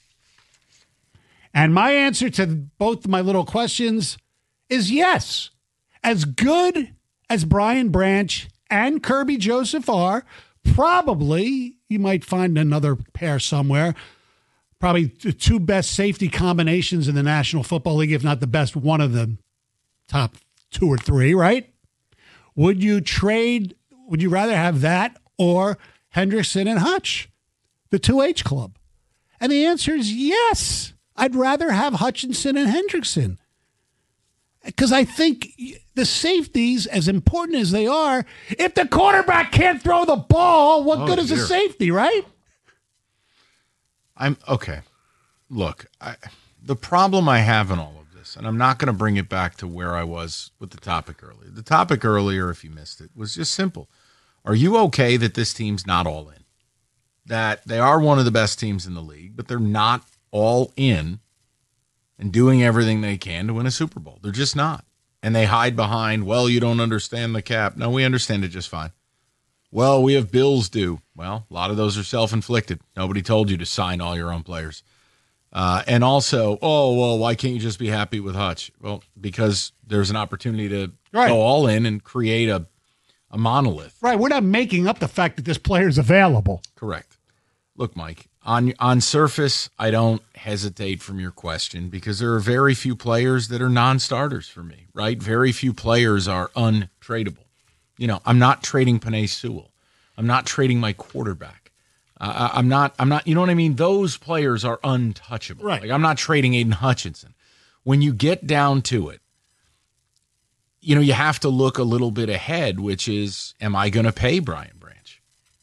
And my answer to both my little questions is yes. As good as Brian Branch and Kirby Joseph are, probably you might find another pair somewhere. Probably the two best safety combinations in the National Football League, if not the best, one of them. Top two or three, right? Would you trade, would you rather have that or Hendrickson and Hutch, the two H club? And the answer is yes. I'd rather have Hutchinson and Hendrickson. Because I think the safeties, as important as they are, if the quarterback can't throw the ball, what oh, good is dear. a safety, right? I'm okay. Look, I, the problem I have in all of this, and I'm not going to bring it back to where I was with the topic earlier. The topic earlier, if you missed it, was just simple. Are you okay that this team's not all in? That they are one of the best teams in the league, but they're not all in and doing everything they can to win a Super Bowl. They're just not. And they hide behind, well, you don't understand the cap. No, we understand it just fine. Well, we have bills due. Well, a lot of those are self-inflicted. Nobody told you to sign all your own players. Uh, and also, oh, well, why can't you just be happy with Hutch? Well, because there's an opportunity to right. go all in and create a, a monolith. Right. We're not making up the fact that this player is available. Correct. Look, Mike, on on surface, I don't hesitate from your question because there are very few players that are non-starters for me, right? Very few players are untradeable. You know, I'm not trading Penei Sewell. I'm not trading my quarterback. Uh, I'm not, I'm not, you know what I mean? Those players are untouchable. Right. Like, I'm not trading Aiden Hutchinson. When you get down to it, you know, you have to look a little bit ahead, which is, am I going to pay Brian Branch?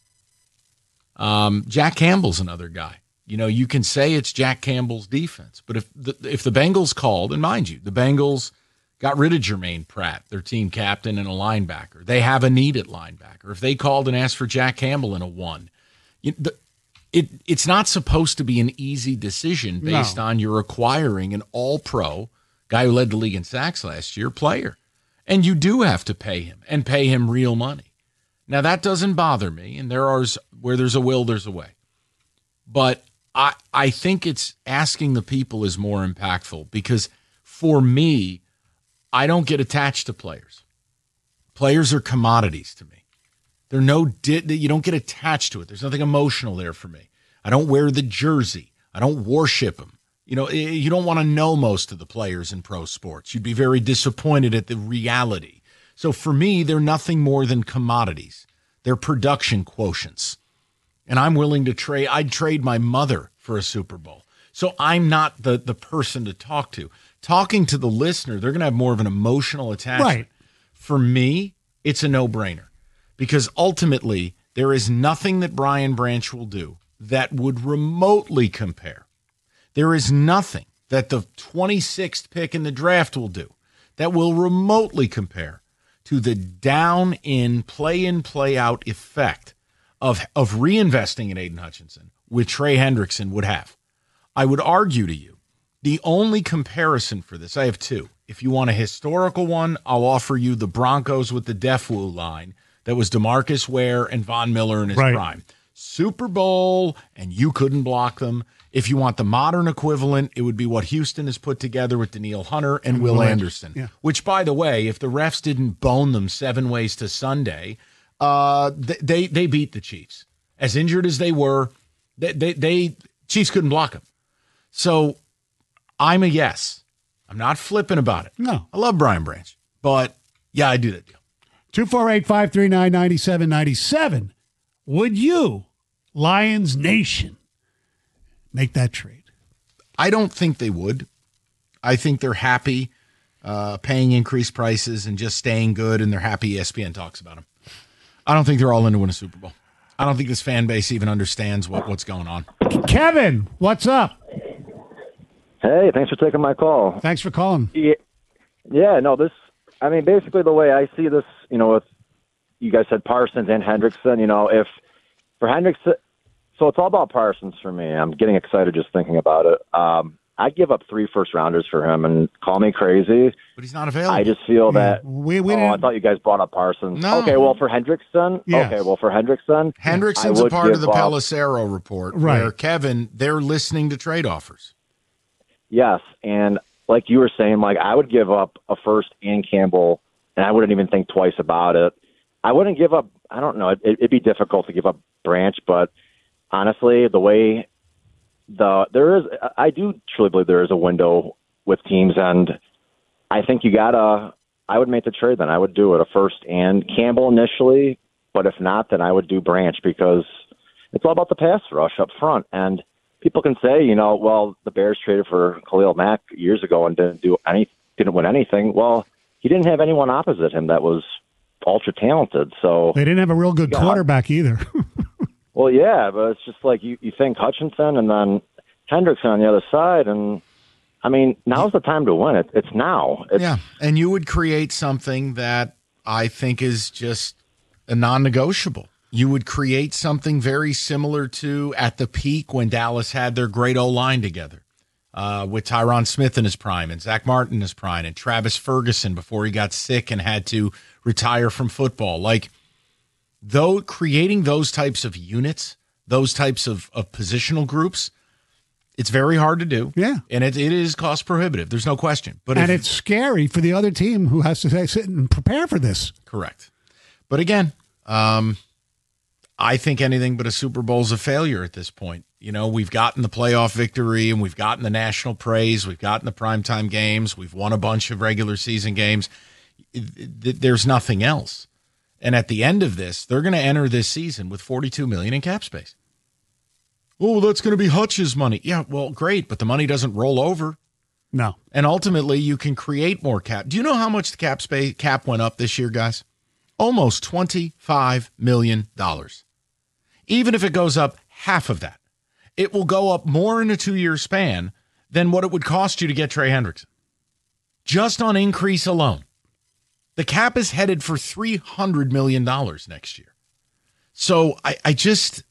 Um, Jack Campbell's another guy. You know, you can say it's Jack Campbell's defense, but if the, if the Bengals called, and mind you, the Bengals got rid of Jermaine Pratt, their team captain and a linebacker. They have a need at linebacker. If they called and asked for Jack Campbell in a one, you, the, it it's not supposed to be an easy decision based No. on you're acquiring an all-pro, guy who led the league in sacks last year, player. And you do have to pay him and pay him real money. Now, that doesn't bother me, and there are where there's a will, there's a way. But I I think it's asking the people is more impactful because for me, I don't get attached to players. Players are commodities to me. They're no di- you don't get attached to it. There's nothing emotional there for me. I don't wear the jersey. I don't worship them. You know, you don't want to know most of the players in pro sports. You'd be very disappointed at the reality. So for me, they're nothing more than commodities. They're production quotients. And I'm willing to trade. I'd trade my mother for a Super Bowl. So I'm not the, the person to talk to. Talking to the listener, they're going to have more of an emotional attachment. Right. For me, it's a no-brainer because ultimately there is nothing that Brian Branch will do that would remotely compare. There is nothing that the twenty-sixth pick in the draft will do that will remotely compare to the down-in, play-in, play-out effect of, of reinvesting in Aiden Hutchinson with Trey Hendrickson would have. I would argue to you, the only comparison for this, I have two. If you want a historical one, I'll offer you the Broncos with the Defwu line that was DeMarcus Ware and Von Miller in his Right. prime. Super Bowl, and you couldn't block them. If you want the modern equivalent, it would be what Houston has put together with Daniil Hunter and Will Will Anderson, yeah. which, by the way, if the refs didn't bone them seven ways to Sunday, uh, they, they they beat the Chiefs. As injured as they were, they, they, they Chiefs couldn't block them. So I'm a yes. I'm not flipping about it. No. I love Brian Branch, but yeah, I do that deal. two four eight, five three nine, nine seven nine seven. Would you, Lions Nation, make that trade? I don't think they would. I think they're happy uh, paying increased prices and just staying good, and they're happy E S P N talks about them. I don't think they're all in to win a Super Bowl. I don't think this fan base even understands what, what's going on. Kevin, what's up? Hey, thanks for taking my call. Thanks for calling. Yeah, yeah, no, this, I mean, basically the way I see this, you know, with, you guys said Parsons and Hendrickson, you know, if for Hendrickson, so it's all about Parsons for me. I'm getting excited just thinking about it. Um, I'd give up three first rounders for him and call me crazy. But he's not available. I just feel that, we, we oh, didn't, I thought you guys brought up Parsons. No. Okay, well, for Hendrickson, Yes. okay, well, for Hendrickson, Hendrickson's I a would part of give the up- Pelissero report Right. where, Kevin, they're listening to trade offers. Yes, and like you were saying, like I would give up a first and Campbell, and I wouldn't even think twice about it. I wouldn't give up. I don't know. It, it'd be difficult to give up Branch, but honestly, the way the there is, I do truly believe there is a window with teams, and I think you gotta. I would make the trade. Then I would do it a first and Campbell initially, but if not, then I would do Branch because it's all about the pass rush up front and. People can say, you know, well, the Bears traded for Khalil Mack years ago and didn't do any, didn't win anything. Well, he didn't have anyone opposite him that was ultra talented. So they didn't have a real good Yeah. quarterback either. well, yeah, but it's just like you, you think Hutchinson and then Hendrickson on the other side, and I mean, now's the time to win it. It's now. It's, yeah, and you would create something that I think is just a non-negotiable. You would create something very similar to at the peak when Dallas had their great O-line together uh, with Tyron Smith in his prime and Zach Martin in his prime and Travis Ferguson before he got sick and had to retire from football. Like, though creating those types of units, those types of, of positional groups, it's very hard to do. Yeah. And it, it is cost prohibitive. There's no question. But and if, it's scary for the other team who has to sit and prepare for this. Correct. But again, um, I think anything but a Super Bowl is a failure at this point. You know, we've gotten the playoff victory and we've gotten the national praise. We've gotten the primetime games. We've won a bunch of regular season games. There's nothing else. And at the end of this, they're going to enter this season with forty-two million dollars in cap space. Oh, that's going to be Hutch's money. Yeah, well, great, but the money doesn't roll over. No. And ultimately, you can create more cap. Do you know how much the cap space cap went up this year, guys? Almost twenty-five million dollars. Even if it goes up half of that, it will go up more in a two-year span than what it would cost you to get Trey Hendrickson. Just on increase alone. The cap is headed for three hundred million dollars next year. So I, I just...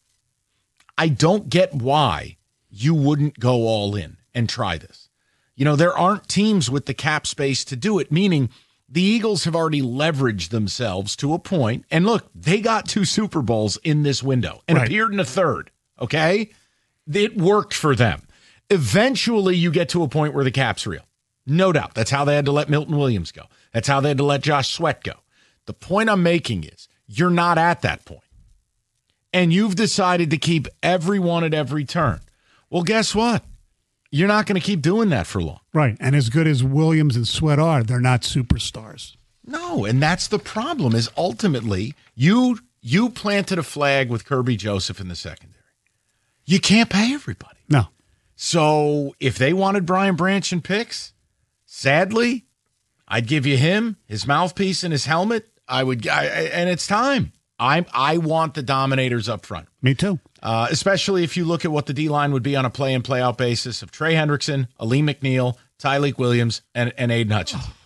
I don't get why you wouldn't go all in and try this. You know, there aren't teams with the cap space to do it, meaning the Eagles have already leveraged themselves to a point. And look, they got two Super Bowls in this window and right. appeared in a third, okay? It worked for them. Eventually, you get to a point where the cap's real. No doubt. That's how they had to let Milton Williams go. That's how they had to let Josh Sweat go. The point I'm making is you're not at that point. And you've decided to keep everyone at every turn. Well, guess what? You're not going to keep doing that for long. Right. And as good as Williams and Sweat are, they're not superstars. No, and that's the problem is ultimately you you planted a flag with Kirby Joseph in the secondary. You can't pay everybody. No. So if they wanted Brian Branch and picks, sadly, I'd give you him, his mouthpiece and his helmet. I would, I, and it's time. I I want the dominators up front. Me too. Uh, especially if you look at what the D-line would be on a play and play out basis of Trey Hendrickson, Aleem McNeil, Tyleek Williams, and, and Aiden Hutchins. Oh.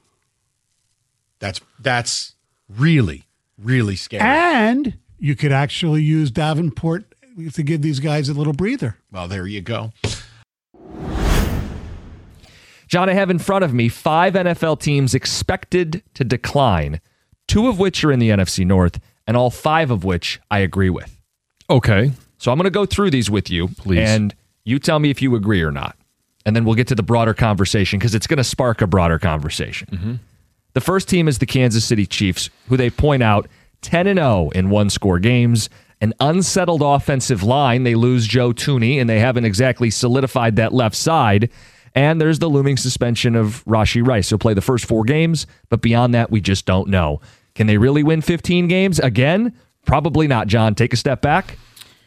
That's that's really, really scary. And you could actually use Davenport to give these guys a little breather. Well, there you go. John, I have in front of me five N F L teams expected to decline, two of which are in the N F C North, and all five of which I agree with. Okay. So I'm going to go through these with you, please, and you tell me if you agree or not. And then we'll get to the broader conversation because it's going to spark a broader conversation. Mm-hmm. The first team is the Kansas City Chiefs, who they point out ten and oh in one-score games, an unsettled offensive line. They lose Joe Thuney, and they haven't exactly solidified that left side. And there's the looming suspension of Rashee Rice. He'll play the first four games, but beyond that, we just don't know. Can they really win fifteen games again? Probably not, John. Take a step back.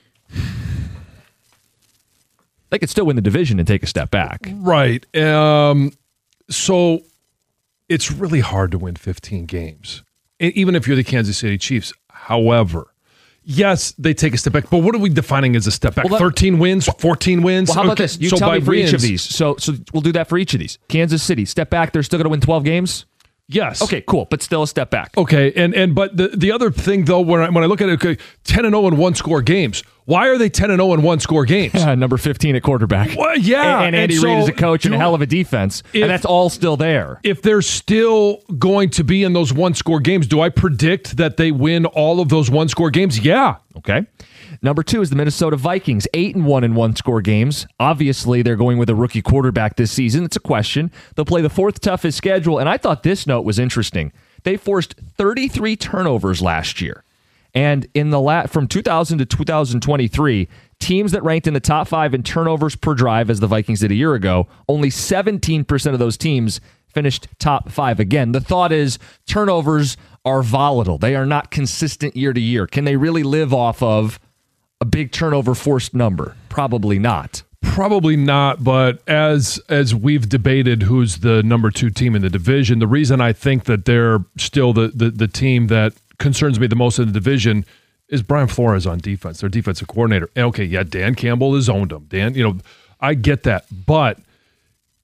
They could still win the division and take a step back. Right. Um, so it's really hard to win fifteen games, even if you're the Kansas City Chiefs. However, yes, they take a step back. But what are we defining as a step back? Well, that, thirteen wins, fourteen wins? Well, how about okay. this? You so tell me for wins, each of these. So, so we'll do that for each of these. Kansas City, step back. They're still going to win twelve games? Yes. Okay, cool, but still a step back. Okay, and and but the, the other thing, though, when I, when I look at it, okay, ten and oh in one-score games, why are they ten and oh in one-score games? Yeah, number fifteen at quarterback. Well, yeah. And, and Andy and Reid so is a coach do, and a hell of a defense, if, and that's all still there. If they're still going to be in those one-score games, do I predict that they win all of those one-score games? Yeah. Okay. Number two is the Minnesota Vikings, eight and one in one-score games. Obviously, they're going with a rookie quarterback this season. It's a question. They'll play the fourth toughest schedule, and I thought this note was interesting. They forced thirty-three turnovers last year. And in the la- from two thousand to two thousand twenty-three, teams that ranked in the top five in turnovers per drive, as the Vikings did a year ago, only seventeen percent of those teams finished top five again. The thought is turnovers are volatile. They are not consistent year to year. Can they really live off of a big turnover forced number? Probably not. Probably not, but as as we've debated who's the number two team in the division, the reason I think that they're still the, the, the team that concerns me the most in the division is Brian Flores on defense, their defensive coordinator. And okay, yeah, Dan Campbell has owned them. Dan, you know, I get that. But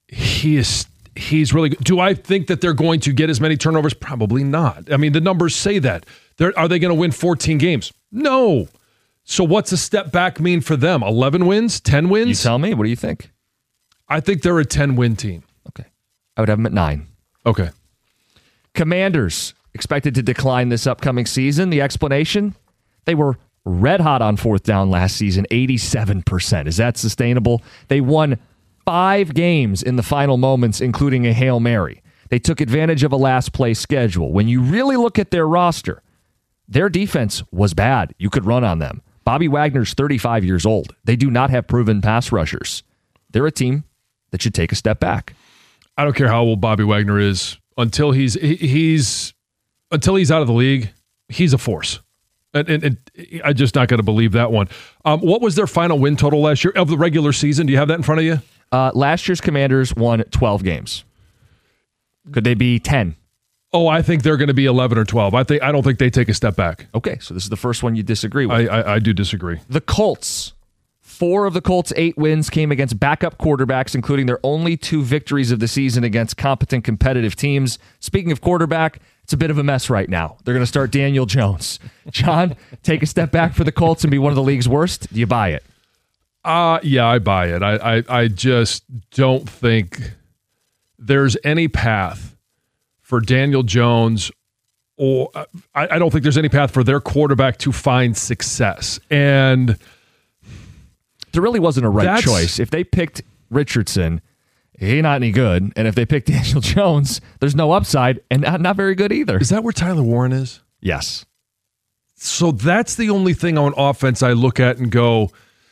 he is he's really good. Do I think that they're going to get as many turnovers? Probably not. I mean, the numbers say that. They're, are they going to win fourteen games? No. So what's a step back mean for them? eleven wins? ten wins? You tell me. What do you think? I think they're a ten-win team. Okay. I would have them at nine. Okay. Commanders expected to decline this upcoming season. The explanation? They were red hot on fourth down last season, eighty-seven percent. Is that sustainable? They won five games in the final moments, including a Hail Mary. They took advantage of a last play schedule. When you really look at their roster, their defense was bad. You could run on them. Bobby Wagner's thirty-five years old. They do not have proven pass rushers. They're a team that should take a step back. I don't care how old Bobby Wagner is. Until he's he's until he's out of the league, he's a force. And, and, and I'm just not going to believe that one. Um, what was their final win total last year of the regular season? Do you have that in front of you? Uh, last year's Commanders won twelve games. Could they be ten? Oh, I think they're going to be eleven or twelve. I think I don't think they take a step back. Okay, so this is the first one you disagree with. I, I, I do disagree. The Colts. Four of the Colts' eight wins came against backup quarterbacks, including their only two victories of the season against competent competitive teams. Speaking of quarterback, it's a bit of a mess right now. They're going to start Daniel Jones. John, take a step back for the Colts and be one of the league's worst. Do you buy it? Uh, yeah, I buy it. I, I, I just don't think there's any path for Daniel Jones, or I, I don't think there's any path for their quarterback to find success. And there really wasn't a right choice. If they picked Richardson, he not any good. And if they picked Daniel Jones, there's no upside and not, not very good either. Is that where Tyler Warren is? Yes. So that's the only thing on offense I look at and go,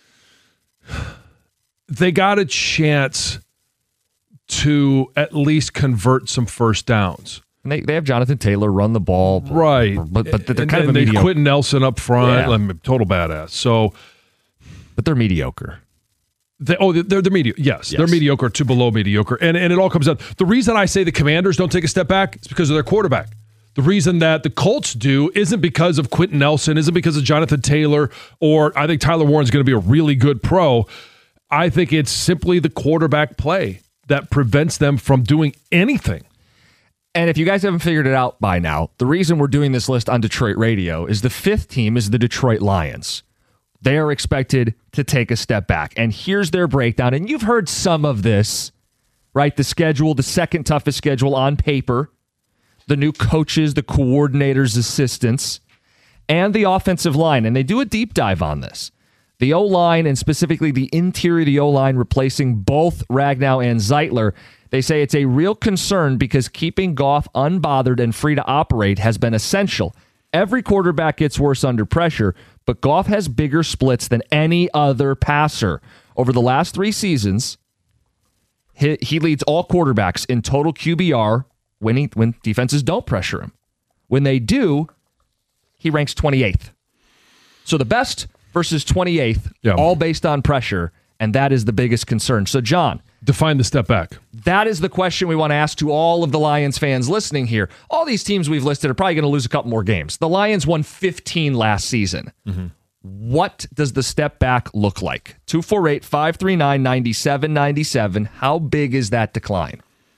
they got a chance to at least convert some first downs. And they, they have Jonathan Taylor run the ball. Right. But, but they're and, kind and of a mediocre. Quentin Nelson up front, Yeah. like, total badass. So, But they're mediocre. They, oh, they're, they're mediocre. Yes, Yes. they're mediocre to below mediocre. And, and it all comes down. The reason I say the Commanders don't take a step back is because of their quarterback. The reason that the Colts do isn't because of Quentin Nelson, isn't because of Jonathan Taylor, or I think Tyler Warren's going to be a really good pro. I think it's simply the quarterback play that prevents them from doing anything. And if you guys haven't figured it out by now, the reason we're doing this list on Detroit radio is the fifth team is the Detroit Lions. They are expected to take a step back. And here's their breakdown. And you've heard some of this, right? The schedule, the second toughest schedule on paper, the new coaches, the coordinators, assistants, and the offensive line. And they do a deep dive on this. The O-line, and specifically the interior of the O-line, replacing both Ragnow and Zeitler. They say it's a real concern because keeping Goff unbothered and free to operate has been essential. Every quarterback gets worse under pressure, but Goff has bigger splits than any other passer. Over the last three seasons, he, he leads all quarterbacks in total Q B R when, he, when defenses don't pressure him. When they do, he ranks twenty-eighth. So the best versus twenty-eighth, Yeah. all based on pressure, and that is the biggest concern. So, John, define the step back. That is the question we want to ask to all of the Lions fans listening here. All these teams we've listed are probably going to lose a couple more games. The Lions won fifteen last season. Mm-hmm. What does the step back look like? two four eight, five three nine, nine seven nine seven. How big is that decline?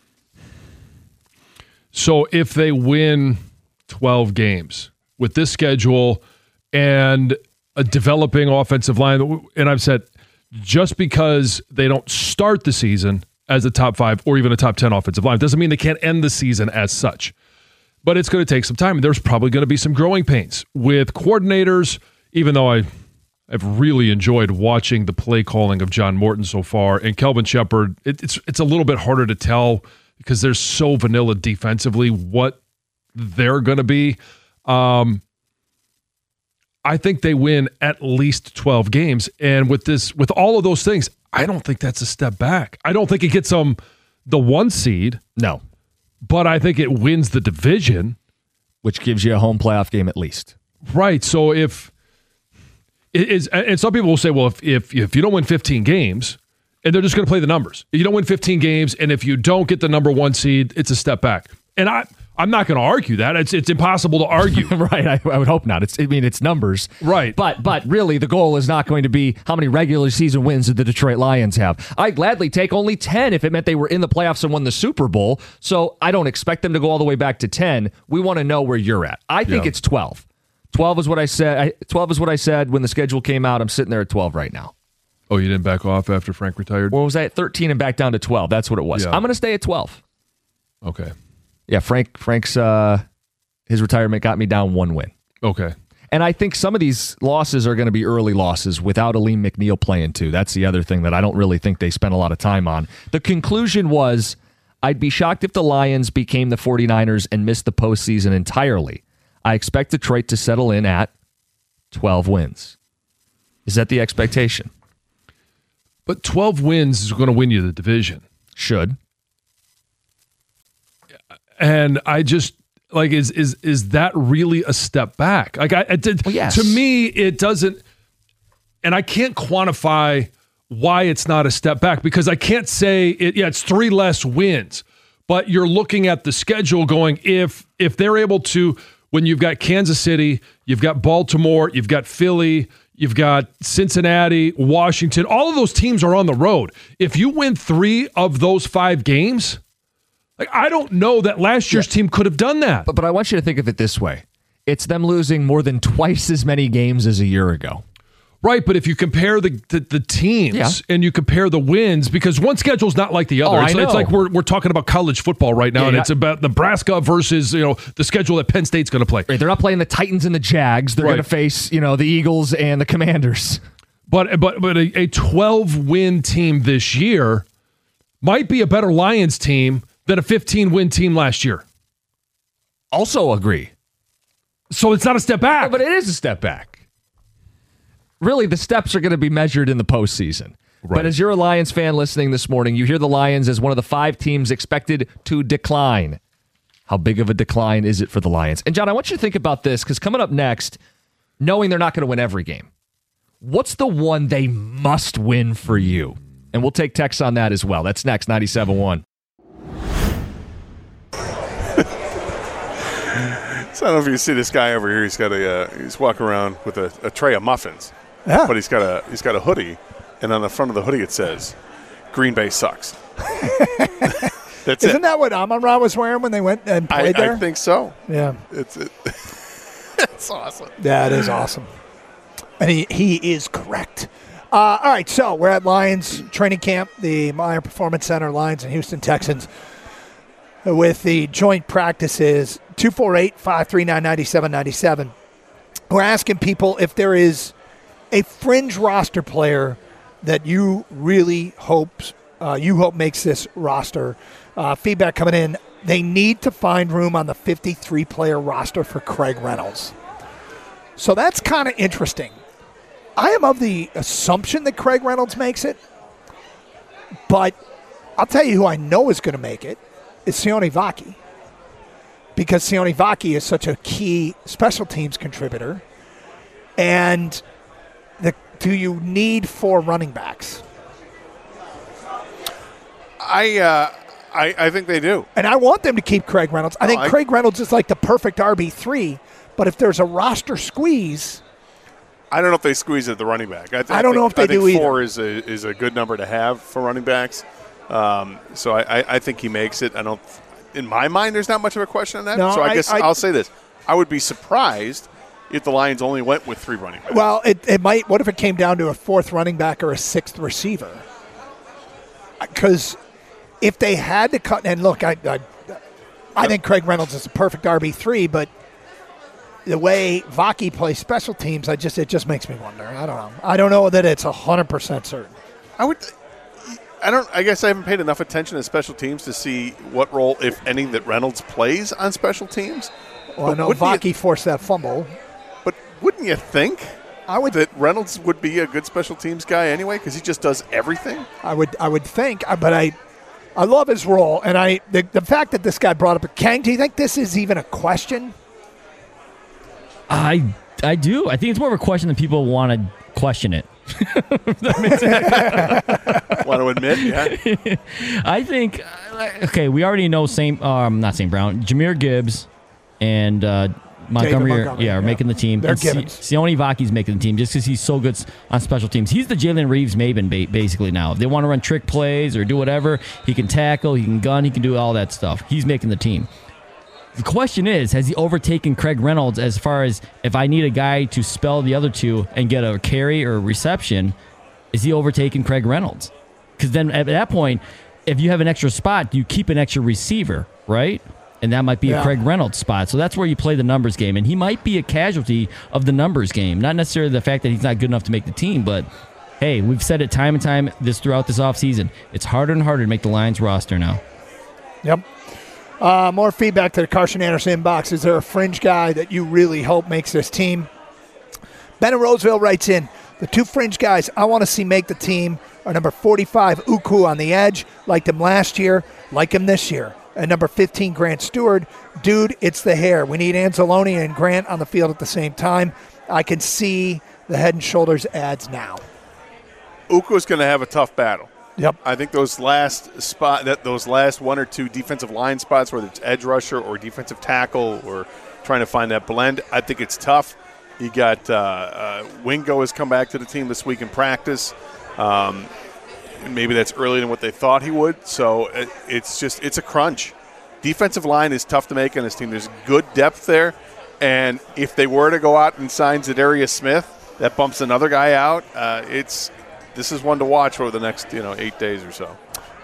So if they win twelve games with this schedule and a developing offensive line, and I've said just because they don't start the season as a top five or even a top ten offensive line doesn't mean they can't end the season as such. But it's going to take some time. There's probably going to be some growing pains with coordinators, even though I have really enjoyed watching the play calling of John Morton so far. And Kelvin Shepard, it, it's it's a little bit harder to tell because they're so vanilla defensively what they're going to be. Um, I think they win at least twelve games. And with this, with all of those things, I don't think that's a step back. I don't think it gets them the one seed. No. But I think it wins the division. Which gives you a home playoff game at least. Right. So if it is, and some people will say, well, if if, if you don't win fifteen games, and they're just going to play the numbers. If you don't win fifteen games, and if you don't get the number one seed, it's a step back. And I, I'm not going to argue that. It's it's impossible to argue. Right. I, I would hope not. It's I mean, it's numbers. Right. But but really, the goal is not going to be how many regular season wins did the Detroit Lions have. I'd gladly take only ten if it meant they were in the playoffs and won the Super Bowl. So I don't expect them to go all the way back to ten. We want to know where you're at. I think Yeah. it's twelve. twelve is what I said. I, twelve is what I said when the schedule came out. I'm sitting there at twelve right now. Oh, you didn't back off after Frank retired? Or was I at thirteen and back down to twelve? That's what it was. Yeah. I'm going to stay at twelve. Okay. Yeah, Frank. Frank's uh, his retirement got me down one win. Okay. And I think some of these losses are going to be early losses without Aleem McNeil playing too. That's the other thing that I don't really think they spent a lot of time on. The conclusion was, I'd be shocked if the Lions became the 49ers and missed the postseason entirely. I expect Detroit to settle in at twelve wins. Is that the expectation? But twelve wins is going to win you the division. Should. And I just like is is is that really a step back? Like I, I did well, yes. To me it doesn't, and I can't quantify why it's not a step back because I can't say it yeah it's three less wins. But you're looking at the schedule going if if they're able to, when you've got Kansas City, you've got Baltimore, you've got Philly, you've got Cincinnati, Washington, all of those teams are on the road. If you win three of those five games, like I don't know that last year's yeah. team could have done that. But, but I want you to think of it this way. It's them losing more than twice as many games as a year ago. Right, but if you compare the the, the teams yeah. and you compare the wins, because one schedule's not like the other. Oh, it's, I know. it's like we're we're talking about college football right now, yeah, and yeah. it's about Nebraska versus you know the schedule that Penn State's going to play. Right, they're not playing the Titans and the Jags. They're Right. going to face you know the Eagles and the Commanders. But but but a, a twelve win team this year might be a better Lions team than a fifteen win team last year. Also agree. So it's not a step back. But it is a step back. Really, the steps are going to be measured in the postseason. Right. But as you're a Lions fan listening this morning, you hear the Lions as one of the five teams expected to decline. How big of a decline is it for the Lions? And John, I want you to think about this because coming up next, knowing they're not going to win every game, what's the one they must win for you? And we'll take texts on that as well. That's next, ninety-seven point one. So I don't know if you see this guy over here. He's got a uh, he's walking around with a, a tray of muffins, yeah. but he's got a he's got a hoodie, and on the front of the hoodie it says, "Green Bay sucks." That's Isn't it. that what Amon-Ra was wearing when they went and played I, there? I think so. Yeah, it's it. It's awesome. Yeah, it is awesome, and he he is correct. Uh, all right, so we're at Lions training camp, the Meyer Performance Center, Lions and Houston Texans, with the joint practices. two four eight, five three nine, nine seven nine seven. We're asking people if there is a fringe roster player that you really hope uh, you hope makes this roster. Uh, feedback coming in. They need to find room on the fifty-three player roster for Craig Reynolds. So that's kind of interesting. I am of the assumption that Craig Reynolds makes it, but I'll tell you who I know is going to make it is Sione Vaki. Because Sione Vaki is such a key special teams contributor. And the, do you need four running backs? I, uh, I I think they do. And I want them to keep Craig Reynolds. I Oh, think I- Craig Reynolds is like the perfect R B three. But if there's a roster squeeze, I don't know if they squeeze at the running back. I, th- I don't think, know if they I think do four either. is a is a good number to have for running backs. Um, so I, I, I think he makes it. I don't. In my mind, there's not much of a question on that. No, so I, I- guess I- I, will say this: I would be surprised if the Lions only went with three running backs. well, it, it might. What if it came down to a fourth running back or a sixth receiver? Because if they had to cut, and look, I, I, I think Craig Reynolds is a perfect R B three, but the way Vaki plays special teams, I just it just makes me wonder. I don't know. I don't know that it's a hundred percent certain. I would. I don't. I guess I haven't paid enough attention to special teams to see what role, if any, that Reynolds plays on special teams. Well, I know wouldn't Vaki you- forced that fumble. But wouldn't you think I would that Reynolds would be a good special teams guy anyway? Because he just does everything. I would I would think, uh, but I I love his role, and I the, the fact that this guy brought up a Kang. Do you think this is even a question? I I do. I think it's more of a question that people want to question it. Want to admit? Yeah. I think, okay, we already know Saint um not Saint Brown, Jahmyr Gibbs, and uh, Montgomery, are, Montgomery, yeah, are yeah. making the team. They're And Si- givens. Sione Vaki's making the team just because he's so good s- on special teams. He's the Jalen Reeves Maven ba- basically now. If they want to run trick plays or do whatever, he can tackle, he can gun, he can do all that stuff. He's making the team. The question is, has he overtaken Craig Reynolds as far as if I need a guy to spell the other two and get a carry or a reception, is he overtaking Craig Reynolds? Because then at that point, if you have an extra spot, you keep an extra receiver, right? And that might be Yeah. a Craig Reynolds spot. So that's where you play the numbers game. And he might be a casualty of the numbers game. Not necessarily the fact that he's not good enough to make the team, but hey, we've said it time and time this throughout this offseason. It's harder and harder to make the Lions roster now. Yep. Uh, more feedback to the Carson Anderson inbox. Is there a fringe guy that you really hope makes this team? Ben in Roseville writes in, the two fringe guys I want to see make the team are number forty-five, Uku on the edge. Liked him last year, like him this year. And number fifteen, Grant Stewart. Dude, it's the hair. We need Anzalone and Grant on the field at the same time. I can see the Head and Shoulders ads now. Uku's going to have a tough battle. Yep. I think those last spot, that those last one or two defensive line spots, whether it's edge rusher or defensive tackle or trying to find that blend, I think it's tough. You got uh, uh, Wingo has come back to the team this week in practice. Um, maybe that's earlier than what they thought he would. So it, it's just it's a crunch. Defensive line is tough to make on this team. There's good depth there, and if they were to go out and sign Zadarius Smith, that bumps another guy out. Uh, it's this is one to watch over the next you know eight days or so.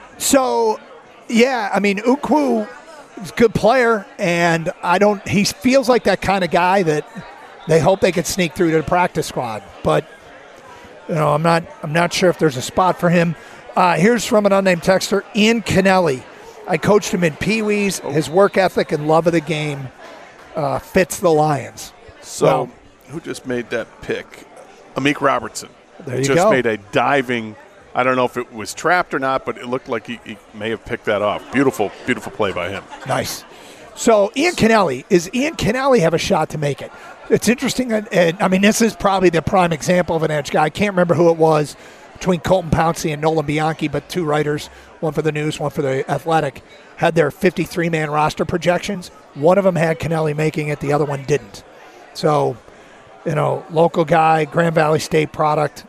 So, yeah, I mean, Ukwu is a good player, and I don't. He feels like that kind of guy that they hope they could sneak through to the practice squad. But you know, I'm not. I'm not sure if there's a spot for him. Uh, here's from an unnamed texter, Ian Kennelly. I coached him in Pee Wees. His work ethic and love of the game uh, fits the Lions. So, Well, who just made that pick? Amik Robertson. There you just go. made a diving. I don't know if it was trapped or not, but it looked like he, he may have picked that off. Beautiful, beautiful play by him. Nice. So Ian Kennelly, is Ian Kennelly have a shot to make it? It's interesting. That, and I mean, this is probably the prime example of an edge guy. I can't remember who it was between Colton Pouncey and Nolan Bianchi, but two writers, one for the News, one for the Athletic, had their fifty-three man roster projections. One of them had Kennelly making it, the other one didn't. So, you know, local guy, Grand Valley State product.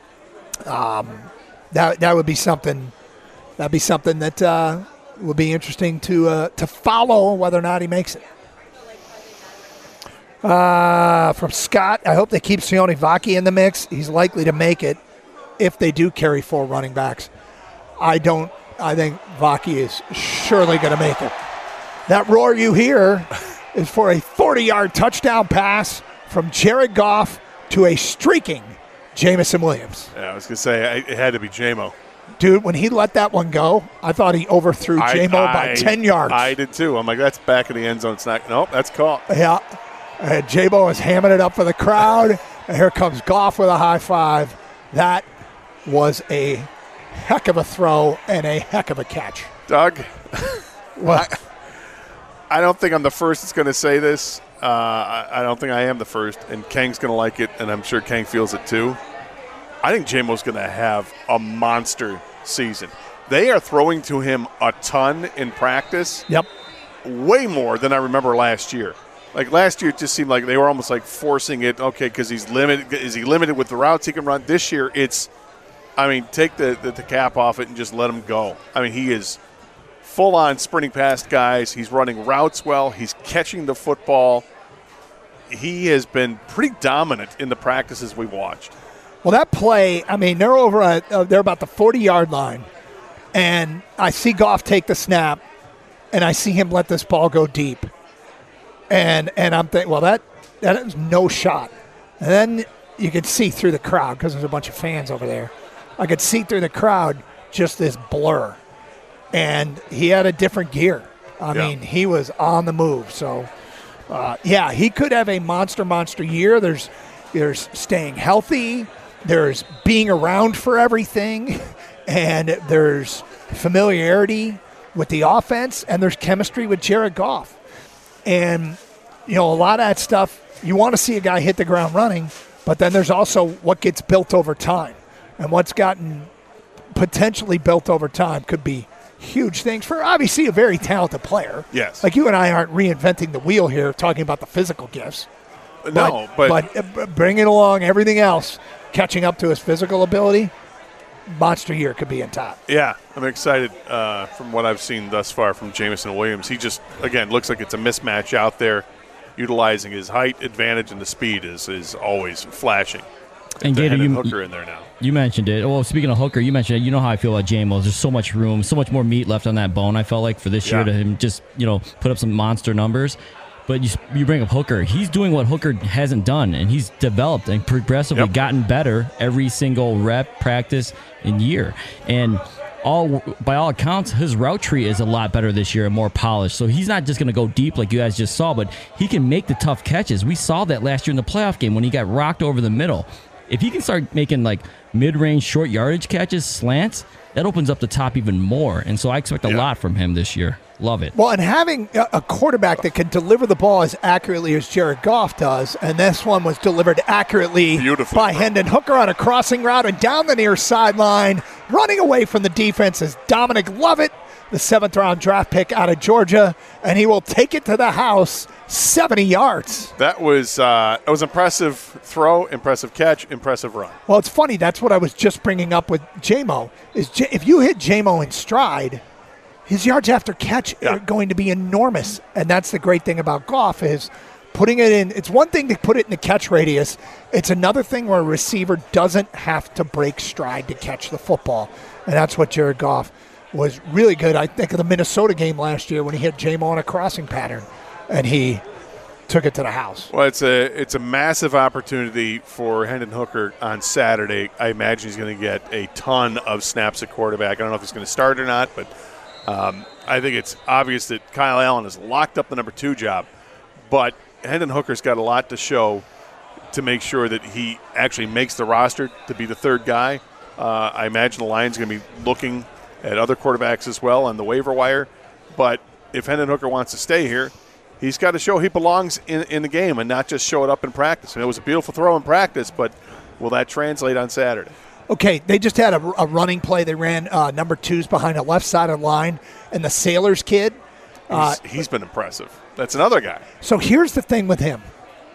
Um, that that would be something. That'd be something that uh, would be interesting to uh, to follow whether or not he makes it. Uh, from Scott, I hope they keep Sione Vaki in the mix. He's likely to make it if they do carry four running backs. I don't. I think Vaki is surely going to make it. That roar you hear is for a forty-yard touchdown pass from Jared Goff to a streaking Jamison Williams. Yeah, I was going to say, it had to be J-Mo. Dude, when he let that one go, I thought he overthrew I- J-Mo by I- ten yards. I did too. I'm like, that's back in the end zone. It's not. Nope, that's caught. Yeah. And J-Bo is hamming it up for the crowd. And here comes Goff with a high five. That was a heck of a throw and a heck of a catch. Doug, What? I, I don't think I'm the first that's going to say this. Uh, I, I don't think I am the first, and Kang's going to like it, and I'm sure Kang feels it too. I think J-Mo's going to have a monster season. They are throwing to him a ton in practice. Yep. Way more than I remember last year. Like last year, it just seemed like they were almost like forcing it. Okay, because he's limited. Is he limited with the routes he can run? This year, it's. I mean, take the, the the cap off it and just let him go. I mean, he is full on sprinting past guys. He's running routes well. He's catching the football. He has been pretty dominant in the practices we've watched. Well, that play, I mean, they're over at, uh, they're about the forty-yard line. And I see Goff take the snap, and I see him let this ball go deep. And and I'm thinking, well, that that is no shot. And then you could see through the crowd because there's a bunch of fans over there. I could see through the crowd just this blur. And he had a different gear. I Yeah. mean, he was on the move. So, uh, yeah, he could have a monster, monster year. There's, there's staying healthy. There's being around for everything. And there's familiarity with the offense. And there's chemistry with Jared Goff. And, you know, a lot of that stuff, you want to see a guy hit the ground running, but then there's also what gets built over time. And what's gotten potentially built over time could be huge things for obviously a very talented player. Yes. Like you and I aren't reinventing the wheel here talking about the physical gifts. No, but, but, but uh, bringing along everything else, catching up to his physical ability, monster year could be in top. Yeah, I'm excited uh, from what I've seen thus far from Jameson Williams. He just, again, looks like it's a mismatch out there. Utilizing his height advantage and the speed is, is always flashing. And Gator, Gator, you, Hooker in there now. You mentioned it. Well, speaking of Hooker, you mentioned it. You know how I feel about J M O. There's so much room, so much more meat left on that bone, I felt like, for this Yeah. year to him just, you know, put up some monster numbers. But you, you bring up Hooker. He's doing what Hooker hasn't done, and he's developed and progressively Yep. gotten better every single rep, practice, and year. And all by all accounts, his route tree is a lot better this year and more polished. So he's not just going to go deep like you guys just saw, but he can make the tough catches. We saw that last year in the playoff game when he got rocked over the middle. If he can start making like mid-range short yardage catches, slants, that opens up the top even more. And so I expect a Yeah. lot from him this year. Love it. Well, and having a a quarterback that can deliver the ball as accurately as Jared Goff does, and this one was delivered accurately Beautiful. by Hendon Hooker on a crossing route and down the near sideline, running away from the defense is Dominic Lovett, the seventh round draft pick out of Georgia, and he will take it to the house seventy yards. That was uh, that was impressive throw, impressive catch, impressive run. Well, it's funny. That's what I was just bringing up with J M O. Is J- if you hit J M O in stride, his yards after catch Yeah. are going to be enormous. And that's the great thing about Goff is putting it in. It's one thing to put it in the catch radius. It's another thing where a receiver doesn't have to break stride to catch the football. And that's what Jared Goff was really good. I think of the Minnesota game last year when he hit J M O on a crossing pattern, and he took it to the house. Well, it's a it's a massive opportunity for Hendon Hooker on Saturday. I imagine he's going to get a ton of snaps at quarterback. I don't know if he's going to start or not, but um, I think it's obvious that Kyle Allen has locked up the number two job. But Hendon Hooker's got a lot to show to make sure that he actually makes the roster to be the third guy. Uh, I imagine the Lions are going to be looking at other quarterbacks as well on the waiver wire. But if Hendon Hooker wants to stay here, he's got to show he belongs in, in the game and not just show it up in practice. And it was a beautiful throw in practice, but will that translate on Saturday? Okay, they just had a, a running play. They ran uh, number twos behind the left side of the line, and the Sailors kid. Uh, He's, he's been impressive. That's another guy. So here's the thing with him.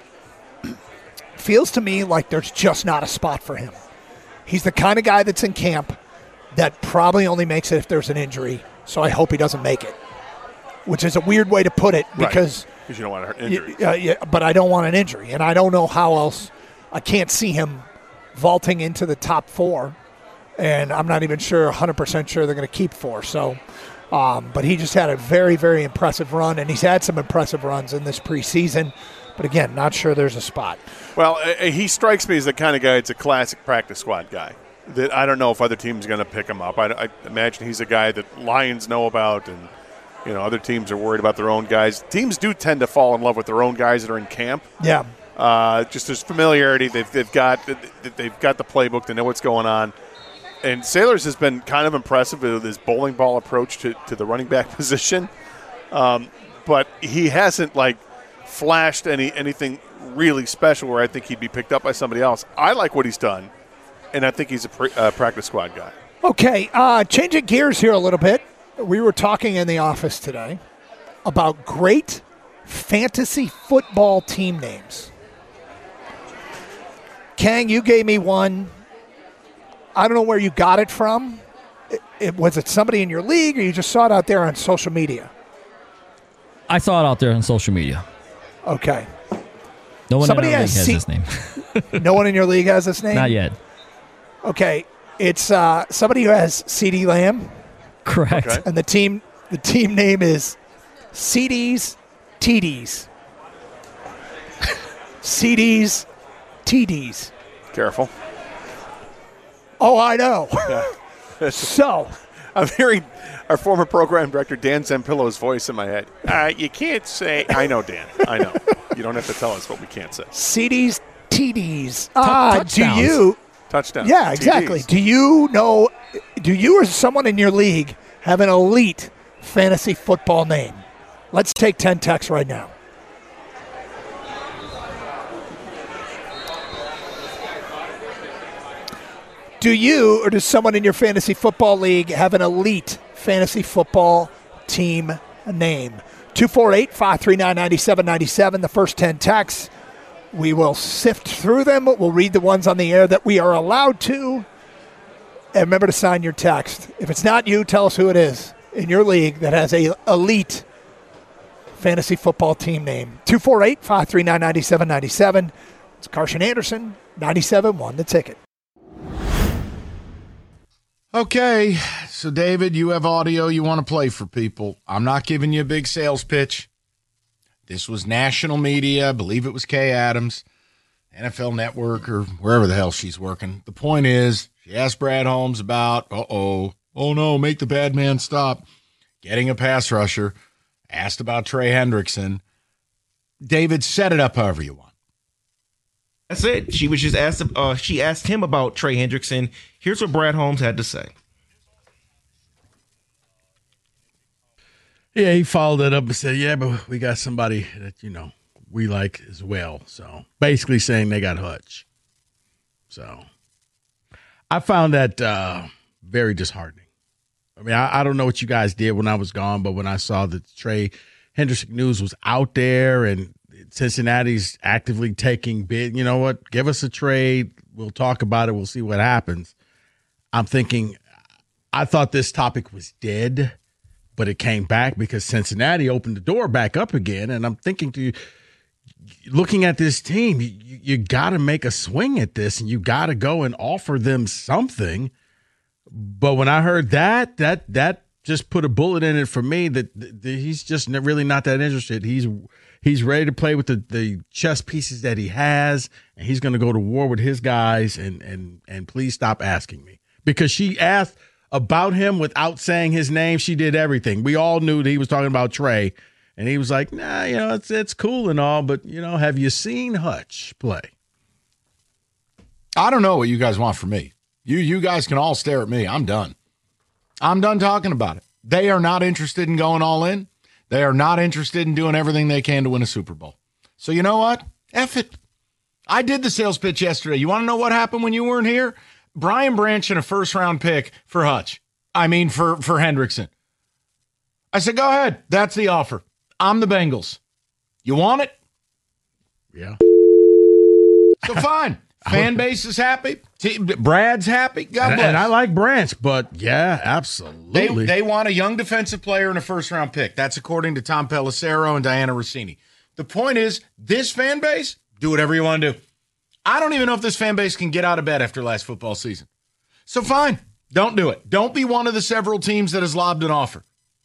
Feels to me like there's just not a spot for him. He's the kind of guy that's in camp that probably only makes it if there's an injury, so I hope he doesn't make it, which is a weird way to put it because Because you don't want to hurt injury. y- uh, yeah, but I don't want an injury, and I don't know how else. I can't see him vaulting into the top four, and I'm not even sure, one hundred percent sure they're going to keep four. So, um, but he just had a very, very impressive run, and he's had some impressive runs in this preseason. But again, not sure there's a spot. Well, uh, he strikes me as the kind of guy that's a classic practice squad guy. That I don't know if other teams are going to pick him up. I, I imagine he's a guy that Lions know about, and you know other teams are worried about their own guys. Teams do tend to fall in love with their own guys that are in camp. Yeah. Uh, just there's familiarity. They've they've got they've got the playbook. They know what's going on. And Sailors has been kind of impressive with his bowling ball approach to, to the running back position, um, but he hasn't like flashed any anything really special where I think he'd be picked up by somebody else. I like what he's done, and I think he's a pre, uh, practice squad guy. Okay, uh, changing gears here a little bit. We were talking in the office today about great fantasy football team names. Kang, you gave me one. I don't know where you got it from. It, it, was it somebody in your league, or you just saw it out there on social media? I saw it out there on social media. Okay. No one Somebody in our league has has C- this name. No one in your league has this name? Not yet. Okay. It's uh, somebody who has CeeDee Lamb. Correct. Okay. And the team the team name is C Ds T Ds. C Ds T Ds. Careful. Oh, I know. Yeah. So, I'm hearing our former program director Dan Zampillo's voice in my head. Uh, you can't say. I know, Dan. I know. You don't have to tell us what we can't say. C Ds T Ds. Uh, do touchdowns. you? Touchdowns. Yeah, exactly. T Ds. Do you know? Do you or someone in your league have an elite fantasy football name? Let's take ten texts right now. Do you or does someone in your fantasy football league have an elite fantasy football team name? two four eight, five three nine, nine seven nine seven, the first ten texts. We will sift through them. We'll read the ones on the air that we are allowed to. And remember to sign your text. If it's not you, tell us who it is in your league that has a elite fantasy football team name. two four eight, five three nine, nine seven nine seven. It's Carson Anderson, ninety-seven point one The Ticket. Okay, so David, you have audio you want to play for people. I'm not giving you a big sales pitch. This was national media. I believe it was Kay Adams, N F L Network, or wherever the hell she's working. The point is, she asked Brad Holmes about, uh-oh, oh no, make the bad man stop, getting a pass rusher, asked about Trey Hendrickson. David, set it up however you want. That's it. She was just asked. Uh, she asked him about Trey Hendrickson. Here's what Brad Holmes had to say. Yeah, he followed it up and said, "Yeah, but we got somebody that you know we like as well." So basically saying they got Hutch. So I found that uh, very disheartening. I mean, I, I don't know what you guys did when I was gone, but when I saw that Trey Hendrickson news was out there and Cincinnati's actively taking bid, you know what? Give us a trade. We'll talk about it. We'll see what happens. I'm thinking, I thought this topic was dead, but it came back because Cincinnati opened the door back up again. And I'm thinking to you, looking at this team, you, you got to make a swing at this and you got to go and offer them something. But when I heard that, that, that just put a bullet in it for me that, that he's just really not that interested. He's, He's ready to play with the, the chess pieces that he has, and he's going to go to war with his guys, and and and please stop asking me. Because she asked about him without saying his name. She did everything. We all knew that he was talking about Trey, and he was like, nah, you know, it's it's cool and all, but, you know, have you seen Hutch play? I don't know what you guys want from me. You you guys can all stare at me. I'm done. I'm done talking about it. They are not interested in going all in. They are not interested in doing everything they can to win a Super Bowl. So you know what? F it. I did the sales pitch yesterday. You want to know what happened when you weren't here? Brian Branch and a first-round pick for Hutch. I mean, for, for Hendrickson. I said, go ahead. That's the offer. I'm the Bengals. You want it? Yeah. So fine. Fan base is happy. T- Brad's happy. God and, bless. And I like Branch, but yeah, absolutely. They, they want a young defensive player and a first-round pick. That's according to Tom Pelissero and Diana Rossini. The point is, this fan base, do whatever you want to do. I don't even know if this fan base can get out of bed after last football season. So fine, don't do it. Don't be one of the several teams that has lobbed an offer.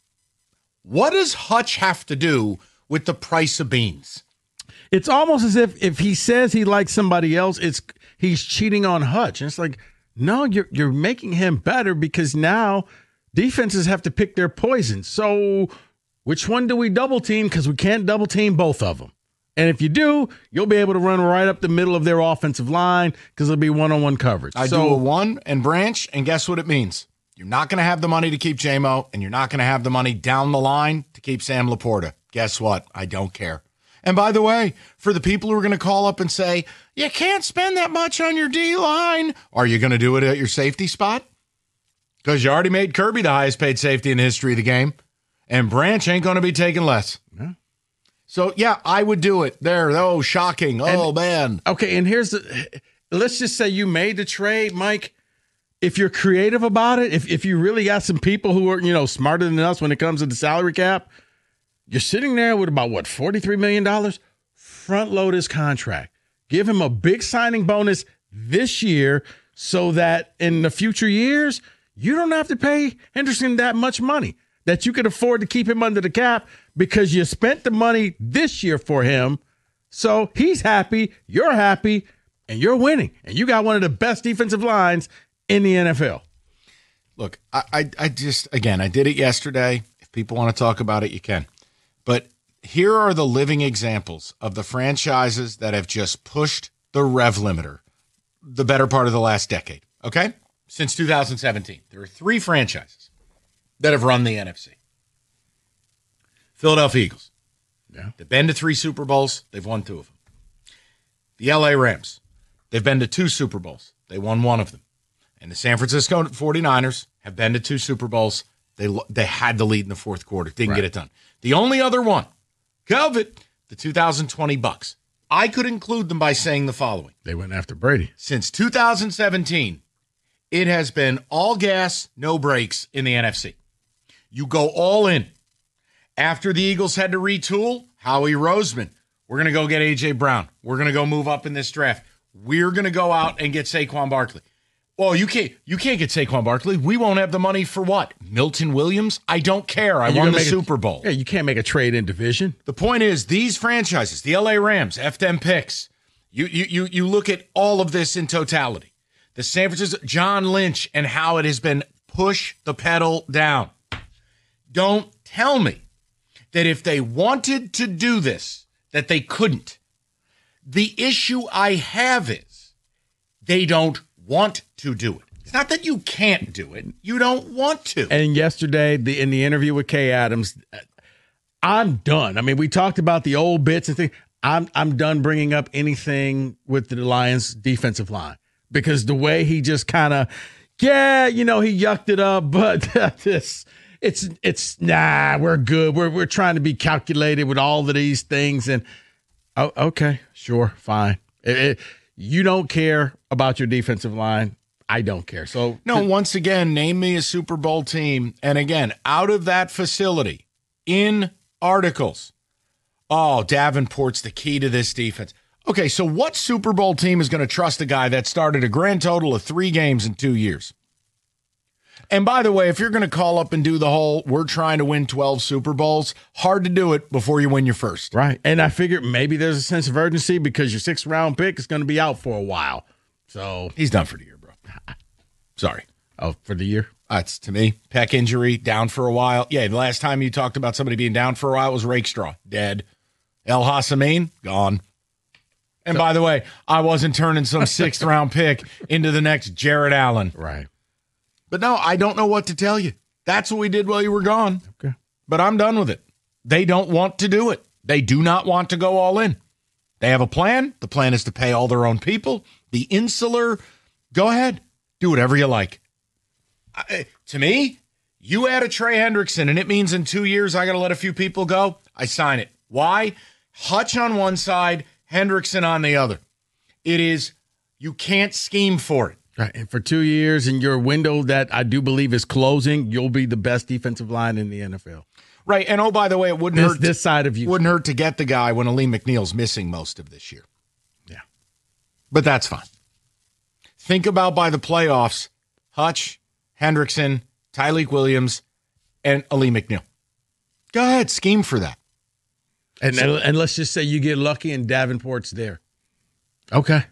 What does Hutch have to do with the price of beans? It's almost as if if he says he likes somebody else, it's he's cheating on Hutch. And it's like, no, you're you're making him better because now defenses have to pick their poison. So which one do we double team? Because we can't double team both of them. And if you do, you'll be able to run right up the middle of their offensive line because it'll be one-on-one coverage. I so, do a one and Branch, and guess what it means? You're not going to have the money to keep J M O, and you're not going to have the money down the line to keep Sam Laporta. Guess what? I don't care. And by the way, for the people who are going to call up and say, you can't spend that much on your D-line, are you going to do it at your safety spot? Because you already made Kirby the highest paid safety in the history of the game, and Branch ain't going to be taking less. Yeah. So, yeah, I would do it. There, oh, shocking. Oh, and, man. Okay, and here's the – let's just say you made the trade, Mike. If you're creative about it, if if you really got some people who are, you know, smarter than us when it comes to the salary cap – you're sitting there with about, what, forty-three million dollars? Front load his contract. Give him a big signing bonus this year so that in the future years, you don't have to pay Henderson that much money, that you can afford to keep him under the cap because you spent the money this year for him. So he's happy, you're happy, and you're winning. And you got one of the best defensive lines in the N F L. Look, I, I, I just, again, I did it yesterday. If people want to talk about it, you can. But here are the living examples of the franchises that have just pushed the rev limiter the better part of the last decade, okay? Since two thousand seventeen. There are three franchises that have run the N F C. Philadelphia Eagles. Yeah. They've been to three Super Bowls. They've won two of them. The L A Rams. They've been to two Super Bowls. They won one of them. And the San Francisco forty-niners have been to two Super Bowls. They they had the lead in the fourth quarter. Didn't Right. get it done. The only other one, COVID, the two thousand twenty Bucks. I could include them by saying the following. They went after Brady. Since two thousand seventeen, it has been all gas, no brakes in the N F C. You go all in. After the Eagles had to retool, Howie Roseman, we're going to go get A J. Brown. We're going to go move up in this draft. We're going to go out and get Saquon Barkley. Well, you can't you can't get Saquon Barkley. We won't have the money for what? Milton Williams? I don't care. I And you're won the gonna make a- Super Bowl. Yeah, you can't make a trade in division. The point is, these franchises, the L A Rams, F them picks, you you you you look at all of this in totality. The San Francisco, John Lynch, and how it has been push the pedal down. Don't tell me that if they wanted to do this, that they couldn't. The issue I have is they don't want to do it. It's not that you can't do it. You don't want to. And yesterday, the in the interview with Kay Adams, I'm done. I mean, we talked about the old bits and things. I'm I'm done bringing up anything with the Lions defensive line because the way he just kind of, yeah, you know, he yucked it up, but this it's it's nah, we're good. We're we're trying to be calculated with all of these things, and oh, okay, sure, fine. It, it, you don't care about your defensive line. I don't care. So no, once again, name me a Super Bowl team. And again, out of that facility, in articles, oh, Davenport's the key to this defense. Okay, so what Super Bowl team is going to trust a guy that started a grand total of three games in two years? And by the way, if you're going to call up and do the whole, we're trying to win twelve Super Bowls, hard to do it before you win your first. Right. And I figured maybe there's a sense of urgency because your sixth round pick is going to be out for a while. So he's done for the year, bro. Sorry. Oh, for the year? That's to me. Pec injury, down for a while. Yeah, the last time you talked about somebody being down for a while was Rakestraw, dead. El Hassamin, gone. And by the way, I wasn't turning some sixth round pick into the next Jared Allen. Right. But no, I don't know what to tell you. That's what we did while you were gone. Okay. But I'm done with it. They don't want to do it. They do not want to go all in. They have a plan. The plan is to pay all their own people. The insular, go ahead. Do whatever you like. I, to me, you add a Trey Hendrickson, and it means in two years I got to let a few people go. I sign it. Why? Hutch on one side, Hendrickson on the other. It is, you can't scheme for it. Right. And for two years in your window that I do believe is closing, you'll be the best defensive line in the N F L. Right. And oh, by the way, it wouldn't This, hurt. this side of you. Wouldn't hurt to get the guy when Aleem McNeil's missing most of this year. Yeah. But that's fine. Think about by the playoffs, Hutch, Hendrickson, Tyleek Williams, and Aleem McNeil. Go ahead, scheme for that. And, So- and let's just say you get lucky and Davenport's there. Okay.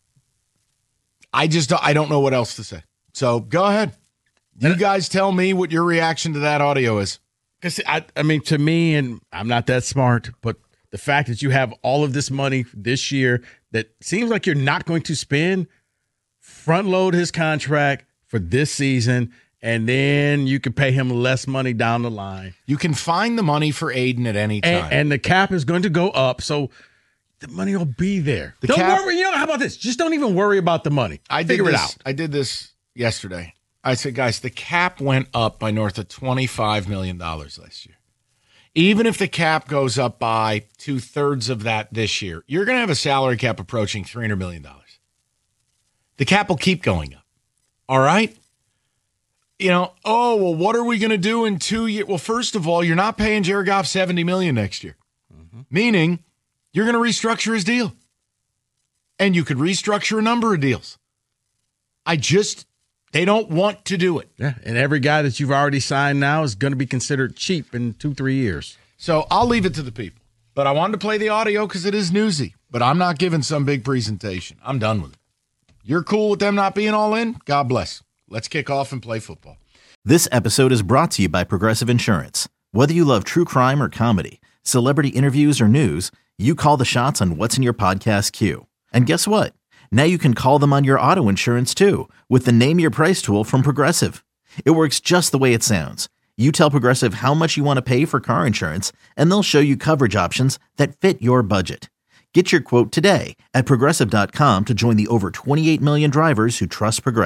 I just I don't know what else to say. So go ahead. You guys tell me what your reaction to that audio is. Because I, I mean, to me, and I'm not that smart, but the fact that you have all of this money this year that seems like you're not going to spend, front load his contract for this season, and then you can pay him less money down the line. You can find the money for Aiden at any time. And, and the cap is going to go up, so the money will be there. The don't cap- worry. You know, how about this? Just don't even worry about the money. I did Figure it this, out. I did this yesterday. I said, guys, the cap went up by north of twenty-five million dollars last year. Even if the cap goes up by two-thirds of that this year, you're going to have a salary cap approaching three hundred million dollars. The cap will keep going up. All right? You know, oh, well, what are we going to do in two years? Well, first of all, you're not paying Jared Goff seventy million dollars next year, mm-hmm. meaning you're going to restructure his deal. And you could restructure a number of deals. I just, they don't want to do it. Yeah, and every guy that you've already signed now is going to be considered cheap in two, three years. So I'll leave it to the people. But I wanted to play the audio because it is newsy. But I'm not giving some big presentation. I'm done with it. You're cool with them not being all in? God bless. Let's kick off and play football. This episode is brought to you by Progressive Insurance. Whether you love true crime or comedy, celebrity interviews or news, you call the shots on what's in your podcast queue. And guess what? Now you can call them on your auto insurance too with the Name Your Price tool from Progressive. It works just the way it sounds. You tell Progressive how much you want to pay for car insurance, and they'll show you coverage options that fit your budget. Get your quote today at Progressive dot com to join the over twenty-eight million drivers who trust Progressive.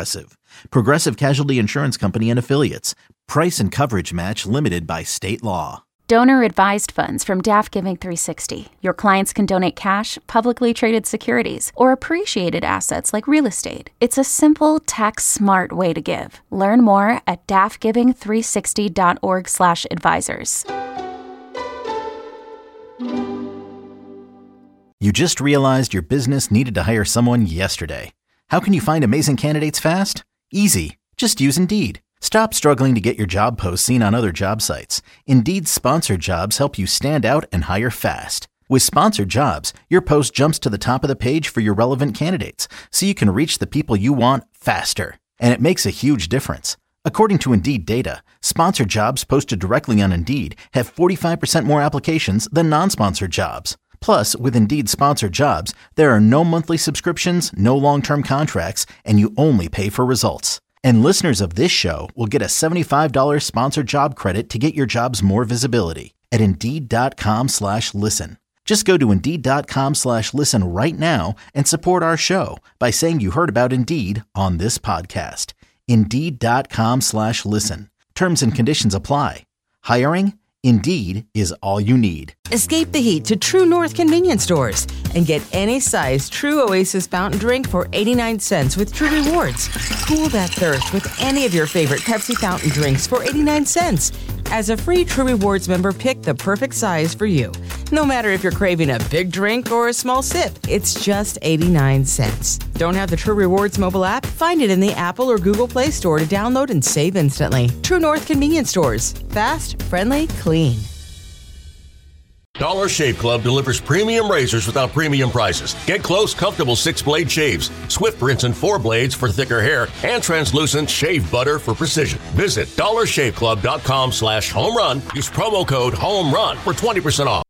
Progressive Casualty Insurance Company and Affiliates. Price and coverage match limited by state law. Donor-advised funds from D A F Giving three sixty. Your clients can donate cash, publicly traded securities, or appreciated assets like real estate. It's a simple, tax-smart way to give. Learn more at D A F giving three sixty dot org slash advisors. You just realized your business needed to hire someone yesterday. How can you find amazing candidates fast? Easy. Just use Indeed. Stop struggling to get your job posts seen on other job sites. Indeed's sponsored jobs help you stand out and hire fast. With sponsored jobs, your post jumps to the top of the page for your relevant candidates, so you can reach the people you want faster. And it makes a huge difference. According to Indeed data, sponsored jobs posted directly on Indeed have forty-five percent more applications than non-sponsored jobs. Plus, with Indeed sponsored jobs, there are no monthly subscriptions, no long-term contracts, and you only pay for results. And listeners of this show will get a seventy-five dollars sponsored job credit to get your jobs more visibility at Indeed.com slash listen. Just go to Indeed.com slash listen right now and support our show by saying you heard about Indeed on this podcast. Indeed.com slash listen. Terms and conditions apply. Hiring? Indeed is all you need. Escape the heat to True North convenience stores and get any size True Oasis fountain drink for eighty-nine cents with True Rewards. Cool that thirst with any of your favorite Pepsi fountain drinks for eighty-nine cents. As a free True Rewards member, pick the perfect size for you. No matter if you're craving a big drink or a small sip, it's just eighty-nine cents. Don't have the True Rewards mobile app? Find it in the Apple or Google Play Store to download and save instantly. True North convenience stores. Fast, friendly, clean. Dollar Shave Club delivers premium razors without premium prices. Get close, comfortable six-blade shaves, swift rinse and four blades for thicker hair, and translucent shave butter for precision. Visit dollarshaveclub.com slash home run. Use promo code HOME RUN for twenty percent off.